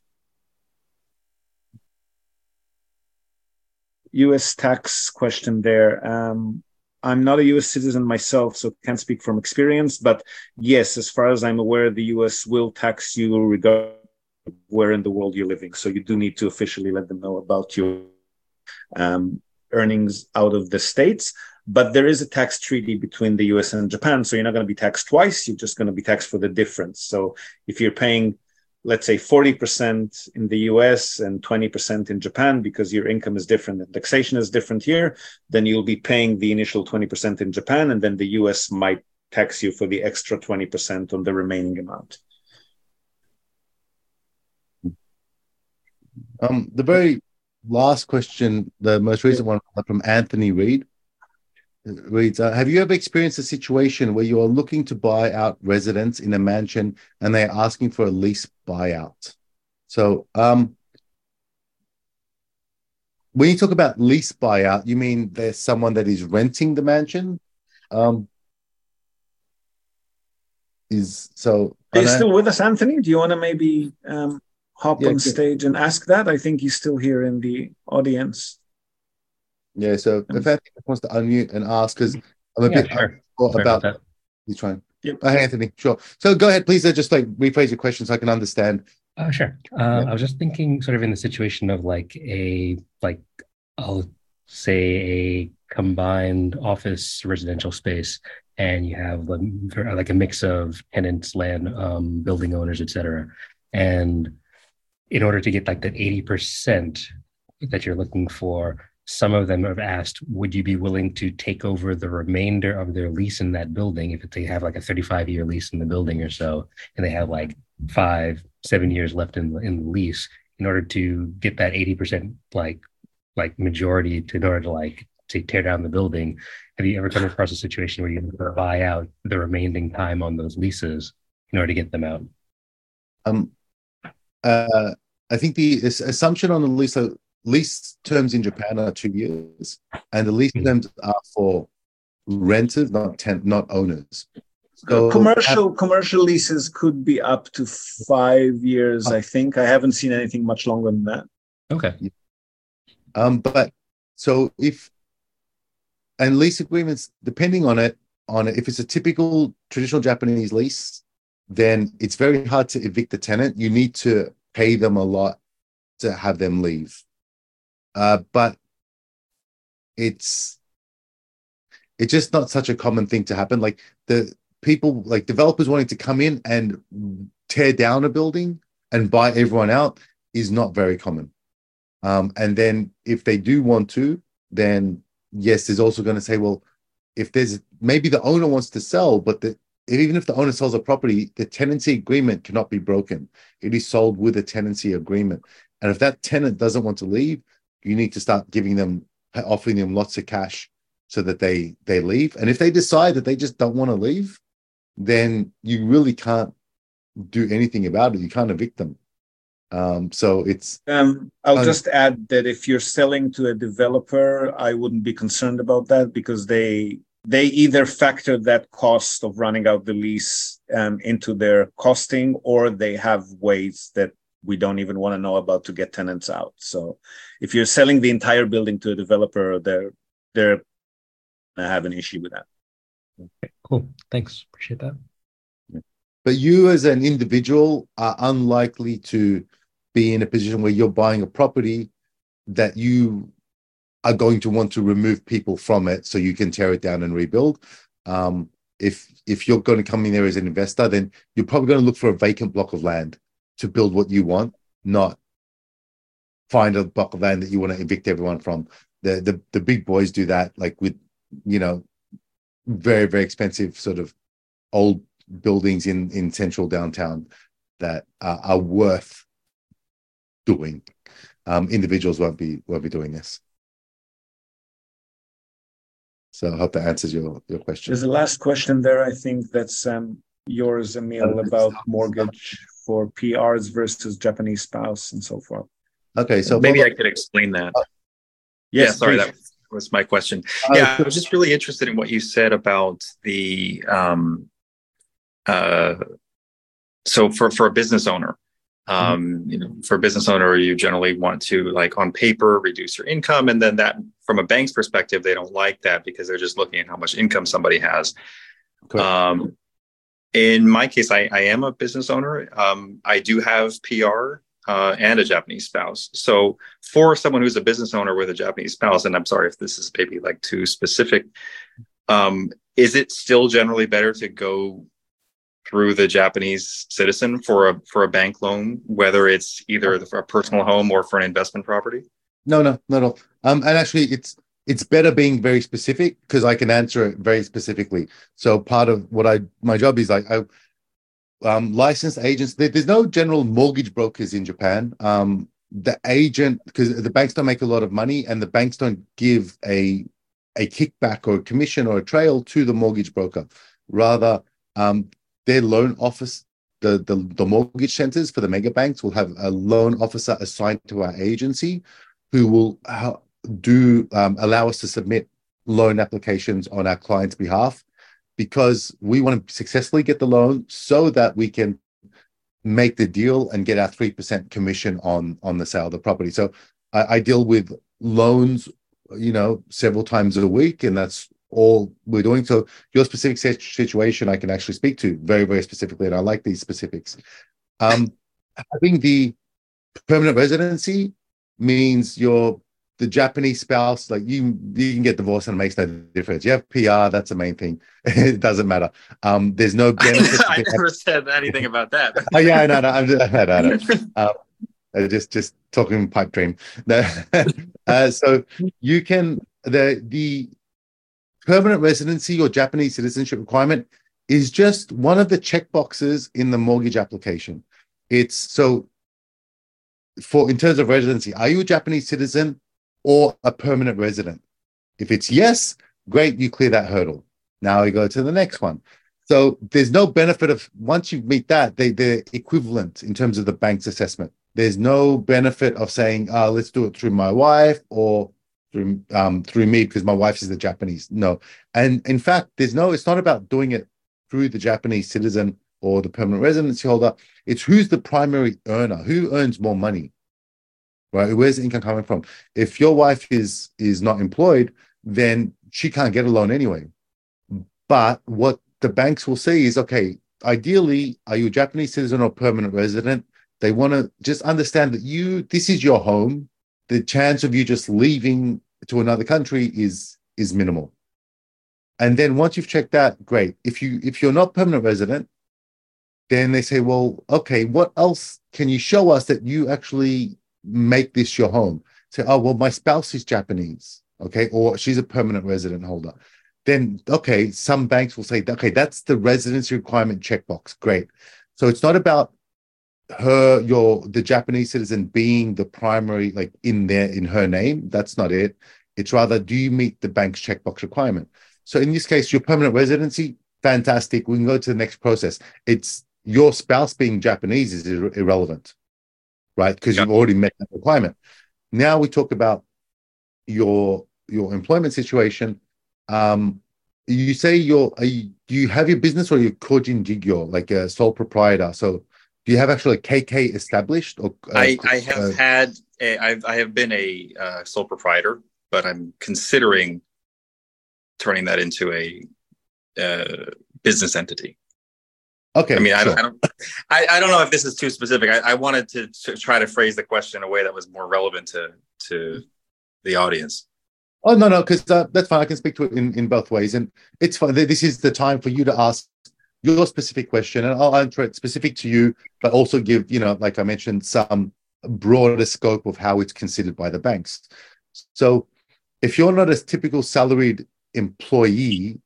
US tax question there. I'm not a US citizen myself, so can't speak from experience, but yes, as far as I'm aware, the US will tax you regardless where in the world you're living. So you do need to officially let them know about your earnings out of the States. But there is a tax treaty between the US and Japan. So you're not going to be taxed twice. You're just going to be taxed for the difference. So if you're paying let's say 40% in the US and 20% in Japan, because your income is different and taxation is different here, then you'll be paying the initial 20% in Japan, and then the US might tax you for the extra 20% on the remaining amount. The very last question, the most recent one from Anthony Reed, reads, have you ever experienced a situation where you are looking to buy out residents in a mansion and they're asking for a lease buyout? So when you talk about lease buyout, you mean there's someone that is renting the mansion? Are you still with us, Anthony? Do you want to maybe hop on stage and ask that? I think he's still here in the audience. Yeah, so if Anthony wants to unmute and ask, because I'm a bit unsure about that. He's trying. Yep. Anthony, sure. So go ahead, please. Just like rephrase your question so I can understand. Sure. I was just thinking, sort of in the situation of I'll say a combined office residential space, and you have like a mix of tenants, land, building owners, etc. And in order to get like that 80% that you're looking for, some of them have asked, would you be willing to take over the remainder of their lease in that building if they have like a 35-year lease in the building or so, and they have like 5-7 years left in the lease, in order to get that 80% like majority in order to tear down the building? Have you ever come across a situation where you buy out the remaining time on those leases in order to get them out? I think the assumption on the lease terms in Japan are 2 years, and the lease terms are for renters, not owners. So commercial leases could be up to 5 years. I think I haven't seen anything much longer than that. Okay. But so and lease agreements, depending on it, if it's a typical traditional Japanese lease, then it's very hard to evict the tenant. You need to pay them a lot to have them leave. But it's just not such a common thing to happen. Like the people, like developers wanting to come in and tear down a building and buy everyone out is not very common. And then if they do want to, then yes, there's also going to say, well, if there's maybe the owner wants to sell, but even if the owner sells a property, the tenancy agreement cannot be broken. It is sold with a tenancy agreement. And if that tenant doesn't want to leave, you need to start offering them lots of cash so that they leave. And if they decide that they just don't want to leave, then you really can't do anything about it. You can't evict them. So it's. I'll just add that if you're selling to a developer, I wouldn't be concerned about that, because they either factor that cost of running out the lease into their costing, or they have ways that we don't even want to know about to get tenants out. So if you're selling the entire building to a developer, they're going to have an issue with that. Okay, cool. Thanks. Appreciate that. But you as an individual are unlikely to be in a position where you're buying a property that you are going to want to remove people from it so you can tear it down and rebuild. If you're going to come in there as an investor, then you're probably going to look for a vacant block of land to build what you want, not find a block of land that you want to evict everyone from. The big boys do that, like with, very, very expensive sort of old buildings in central downtown that are worth doing. Individuals won't be doing this. So I hope that answers your question. There's a last question there. I think that's yours, Emil, about mortgage for PRs versus Japanese spouse and so forth. Okay, so maybe I could explain that. Yes, yeah, sorry, please. That was my question. I was just really interested in what you said about the so for a business owner, for a business owner, you generally want to, like, on paper, reduce your income, and then that, from a bank's perspective, they don't like that because they're just looking at how much income somebody has. In my case, I am a business owner. I do have PR and a Japanese spouse. So for someone who's a business owner with a Japanese spouse, and I'm sorry if this is maybe like too specific, is it still generally better to go through the Japanese citizen for a bank loan, whether it's either for a personal home or for an investment property? No, not at all. And actually, it's better being very specific because I can answer it very specifically. So part of what my job is like, licensed agents. There's no general mortgage brokers in Japan. The agent, because the banks don't make a lot of money, and the banks don't give a kickback or a commission or a trail to the mortgage broker. Rather, their loan office, the mortgage centers for the mega banks will have a loan officer assigned to our agency who will allow us to submit loan applications on our client's behalf, because we want to successfully get the loan so that we can make the deal and get our 3% commission on the sale of the property. So I deal with loans, several times a week, and that's all we're doing. So your specific situation I can actually speak to very, very specifically, and I like these specifics. Having the permanent residency means the Japanese spouse, like you can get divorced and it makes no difference. You have PR, that's the main thing. It doesn't matter. There's no benefit. I never said anything about that. Oh yeah, no. I'm just talking pipe dream. No. So you can the permanent residency or Japanese citizenship requirement is just one of the checkboxes in the mortgage application. It's so in terms of residency, are you a Japanese citizen or a permanent resident? If it's yes, great, you clear that hurdle. Now we go to the next one. So there's no benefit of, once you meet that, they're equivalent in terms of the bank's assessment. There's no benefit of saying, let's do it through my wife or through me because my wife is the Japanese. No. And in fact, it's not about doing it through the Japanese citizen or the permanent residency holder. It's who's the primary earner, who earns more money, right? Where's the income coming from? If your wife is not employed, then she can't get a loan anyway. But what the banks will say is, okay, ideally, are you a Japanese citizen or permanent resident? They want to just understand that this is your home. The chance of you just leaving to another country is minimal. And then once you've checked that, great. If you're not permanent resident, then they say, well, okay, what else can you show us that you actually make this your home? Say, oh, well, my spouse is Japanese, okay, or she's a permanent resident holder. Then, okay, some banks will say, okay, that's the residency requirement checkbox. Great. So it's not about the Japanese citizen being the primary, like in her name. That's not it. It's rather, do you meet the bank's checkbox requirement? So in this case, your permanent residency, fantastic. We can go to the next process. It's your spouse being Japanese is irrelevant, right? Because you've already met that requirement. Now we talk about your employment situation. You say do you have your business or you're kojin jigyo, like a sole proprietor? So do you have actually a KK established? Or I have been a sole proprietor, but I'm considering turning that into a business entity. Okay. I mean, sure. I don't know if this is too specific. I wanted to try to phrase the question in a way that was more relevant to the audience. Oh, no, because that's fine. I can speak to it in both ways. And it's fine. This is the time for you to ask your specific question, and I'll answer it specific to you, but also give, like I mentioned, some broader scope of how it's considered by the banks. So if you're not a typical salaried employee,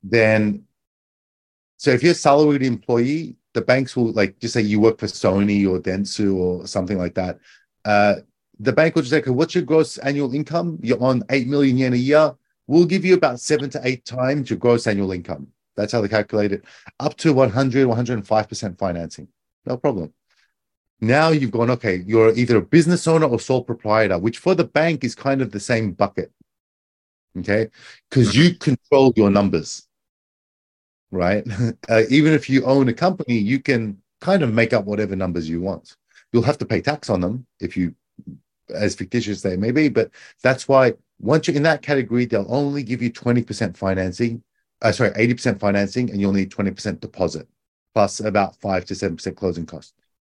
so if you're a salaried employee, the banks will just say you work for Sony or Dentsu or something like that. The bank will just say, okay, what's your gross annual income? You're on 8 million yen a year. We'll give you about 7 to 8 times your gross annual income. That's how they calculate it. Up to 105% financing. No problem. Now you've gone, okay, you're either a business owner or sole proprietor, which for the bank is kind of the same bucket. Okay? Because you control your numbers, right? Even if you own a company, you can kind of make up whatever numbers you want. You'll have to pay tax on them if you, as fictitious they may be, but that's why once you're in that category, they'll only give you 20% financing, 80% financing, and you'll need 20% deposit, plus about 5 to 7% closing costs.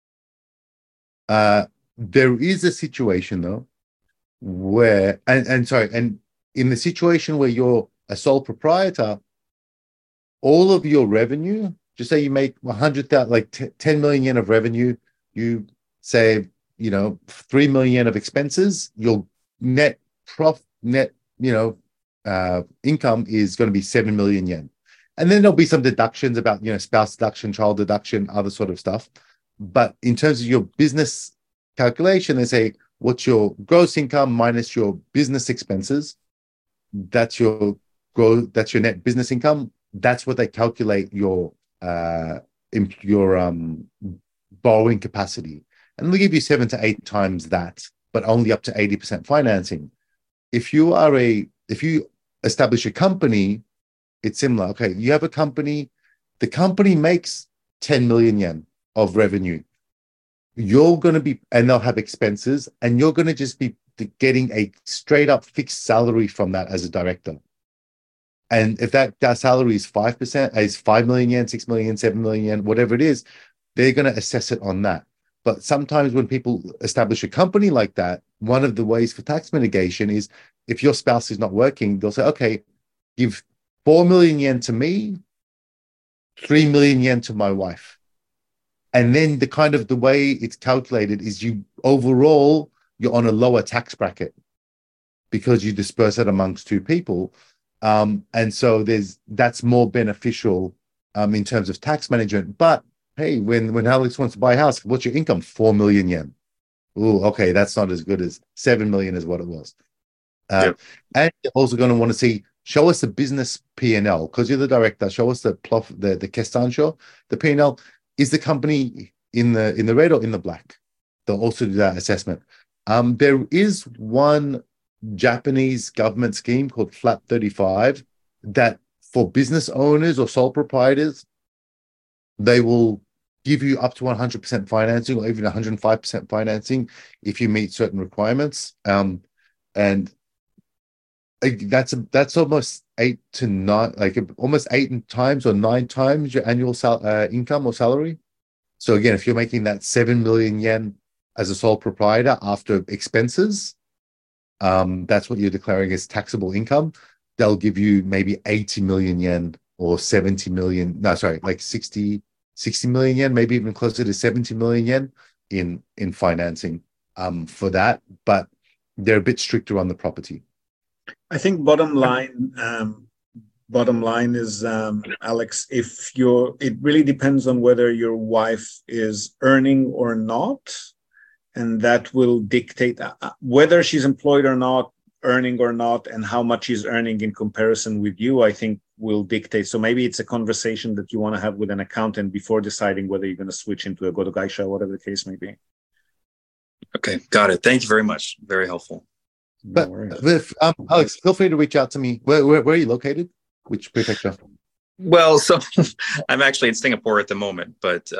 There is a situation though, where, and in the situation where you're a sole proprietor, all of your revenue just say you make 100,000, like 10 million yen of revenue, you say, 3 million yen of expenses, your net income is going to be 7 million yen. And then there'll be some deductions about, spouse deduction, child deduction, other sort of stuff. But in terms of your business calculation, they say, what's your gross income minus your business expenses? That's your net business income. That's what they calculate your borrowing capacity. And they'll give you 7 to 8 times that, but only up to 80% financing. If you establish a company, it's similar. Okay, you have a company, the company makes 10 million yen of revenue. You're going to be, and they'll have expenses, and you're going to just be getting a straight up fixed salary from that as a director. And if that salary is 5%, is 5 million yen, 6 million, 7 million yen, whatever it is, they're going to assess it on that. But sometimes when people establish a company like that, one of the ways for tax mitigation is if your spouse is not working, they'll say, okay, give 4 million yen to me, 3 million yen to my wife. And then the way it's calculated is you're on a lower tax bracket because you disperse it amongst 2 people. And so that's more beneficial in terms of tax management. But hey, when Alex wants to buy a house, what's your income? 4 million yen. Oh, okay, that's not as good as 7 million is what it was. And you're also going to want to see, show us the business P&L, because you're the director. Show us the Kestansho, the P&L. Is the company in the red or in the black? They'll also do that assessment. There is one Japanese government scheme called Flat 35 that for business owners or sole proprietors, they will give you up to 100% financing or even 105% financing if you meet certain requirements. And that's almost 8 to 9, like almost 8 times or 9 times your annual income or salary. So again, if you're making that 7 million yen as a sole proprietor after expenses, that's what you're declaring as taxable income. They'll give you maybe 80 million yen or 70 million. No, sorry, like 60 million yen, maybe even closer to 70 million yen in financing for that. But they're a bit stricter on the property. I think bottom line is, Alex, it really depends on whether your wife is earning or not, and that will dictate whether she's employed or not, earning or not, and how much she's earning in comparison with you, I think will dictate. So maybe it's a conversation that you want to have with an accountant before deciding whether you're going to switch into a Godo Gaisha, whatever the case may be. Okay, got it. Thank you very much. Very helpful. But Alex, feel free to reach out to me. Where are you located? Which prefecture? Well, so I'm actually in Singapore at the moment, but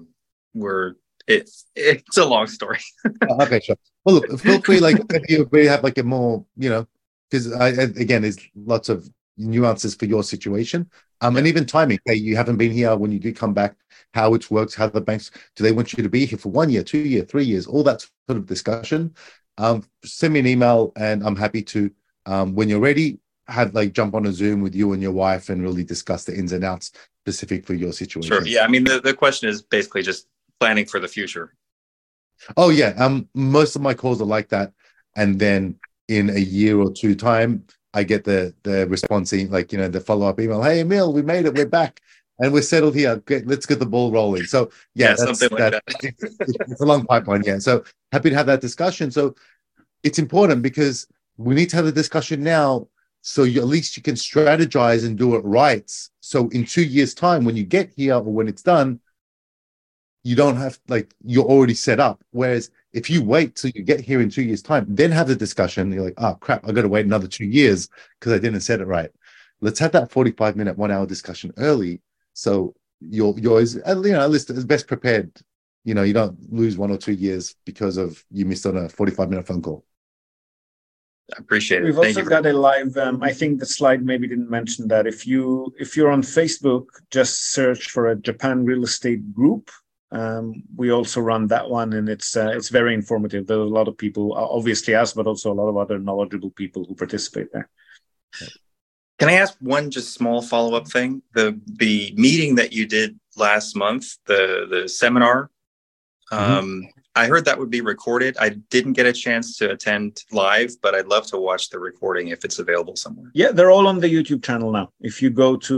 it's a long story. Okay, sure. Well, look, feel free, like if you really have like a more, because again, there's lots of nuances for your situation, and even timing. Hey, you haven't been here. When you do come back, how it works, how the banks, do they want you to be here for 1 year, 2 years, 3 years, all that sort of discussion. Send me an email, and I'm happy to, when you're ready, jump on a Zoom with you and your wife and really discuss the ins and outs specific for your situation. Sure. Yeah. I mean, the question is basically just planning for the future. Oh yeah. Most of my calls are like that, and then in a year or 2 time, I get the response, the follow-up email. Hey, Emil, we made it. We're back. And we're settled here. Let's get the ball rolling. So yeah, something like that. It's a long pipeline. Yeah. So happy to have that discussion. So it's important because we need to have the discussion now. So at least you can strategize and do it right. So in 2 years' time, when you get here or when it's done, you don't have you're already set up. Whereas if you wait till you get here in 2 years' time, then have the discussion, you're like, oh crap, I got to wait another 2 years because I didn't set it right. Let's have that 45-minute, 1 hour discussion early. So you're at least as best prepared. You don't lose 1 or 2 years because of you missed on a 45-minute phone call. I appreciate it. We've also got a live. I think the slide maybe didn't mention that. If you're on Facebook, just search for a Japan Real Estate Group. We also run that one, and it's very informative. There are a lot of people, obviously us, but also a lot of other knowledgeable people who participate there. Can I ask one just small follow-up thing? The meeting that you did last month, the seminar. I heard that would be recorded. I didn't get a chance to attend live, but I'd love to watch the recording if it's available somewhere. Yeah, they're all on the YouTube channel now. If you go to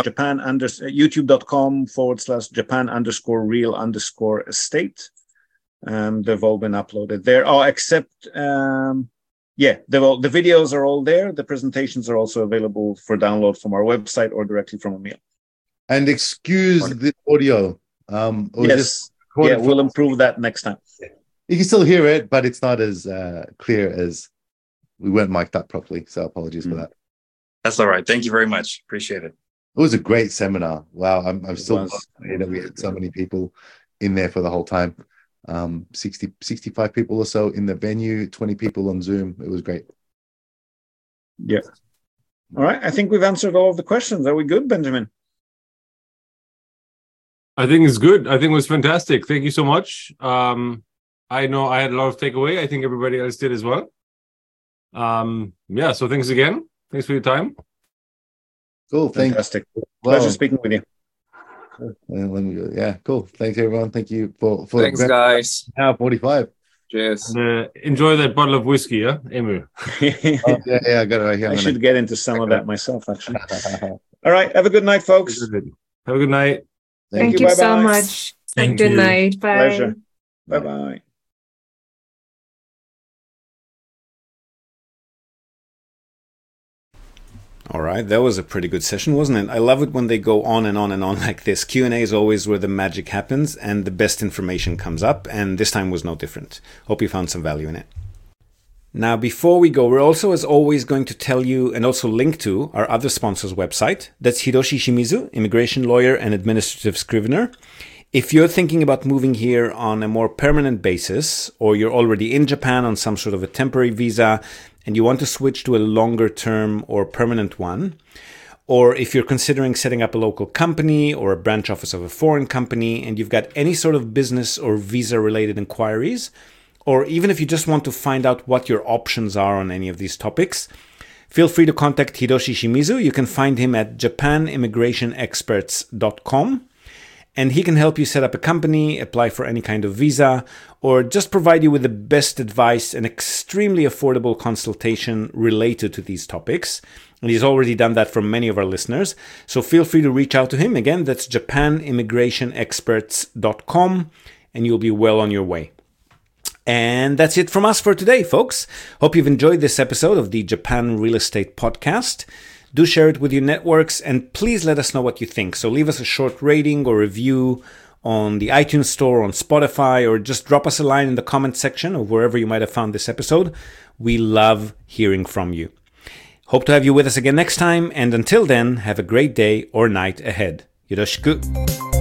youtube.com/Japan_real_estate, they've all been uploaded there. Oh, except, the videos are all there. The presentations are also available for download from our website or directly from Emil. And excuse the audio. Yes. Yeah, we'll improve that next time. You can still hear it, but it's not as clear as we weren't mic'd up properly. So apologies for that. That's all right. Thank you very much. Appreciate it. It was a great seminar. Wow. I'm still that we had so many people in there for the whole time. 65 people or so in the venue, 20 people on Zoom. It was great. Yeah. All right. I think we've answered all of the questions. Are we good, Benjamin? I think it's good. I think it was fantastic. Thank you so much. I know I had a lot of takeaway. I think everybody else did as well. So thanks again. Thanks for your time. Cool. Fantastic. Pleasure speaking with you. Yeah, cool. Thanks, everyone. Thank you for thanks, guys. Now 45. Cheers. Enjoy that bottle of whiskey, yeah, Emil. I got it right here. I should get into some of that myself, actually. All right. Have a good night, folks. Have a good night. Thank you so much. Thank you. Good night. Bye. Pleasure. Bye-bye. All right, that was a pretty good session, wasn't it? I love it when they go on and on and on like this. Q&A is always where the magic happens and the best information comes up, and this time was no different. Hope you found some value in it. Now, before we go, we're also, as always, going to tell you and also link to our other sponsor's website. That's Hiroshi Shimizu, immigration lawyer and administrative scrivener. If you're thinking about moving here on a more permanent basis, or you're already in Japan on some sort of a temporary visa and you want to switch to a longer term or permanent one, or if you're considering setting up a local company or a branch office of a foreign company and you've got any sort of business or visa related inquiries, or even if you just want to find out what your options are on any of these topics, feel free to contact Hiroshi Shimizu. You can find him at japanimmigrationexperts.com, and he can help you set up a company, apply for any kind of visa, or just provide you with the best advice and extremely affordable consultation related to these topics. And he's already done that for many of our listeners. So feel free to reach out to him. Again, that's japanimmigrationexperts.com, and you'll be well on your way. And that's it from us for today, folks. Hope you've enjoyed this episode of the Japan Real Estate Podcast. Do share it with your networks, and please let us know what you think. So leave us a short rating or review on the iTunes Store, on Spotify, or just drop us a line in the comment section or wherever you might have found this episode. We love hearing from you. Hope to have you with us again next time, and until then, have a great day or night ahead. Yoroshiku.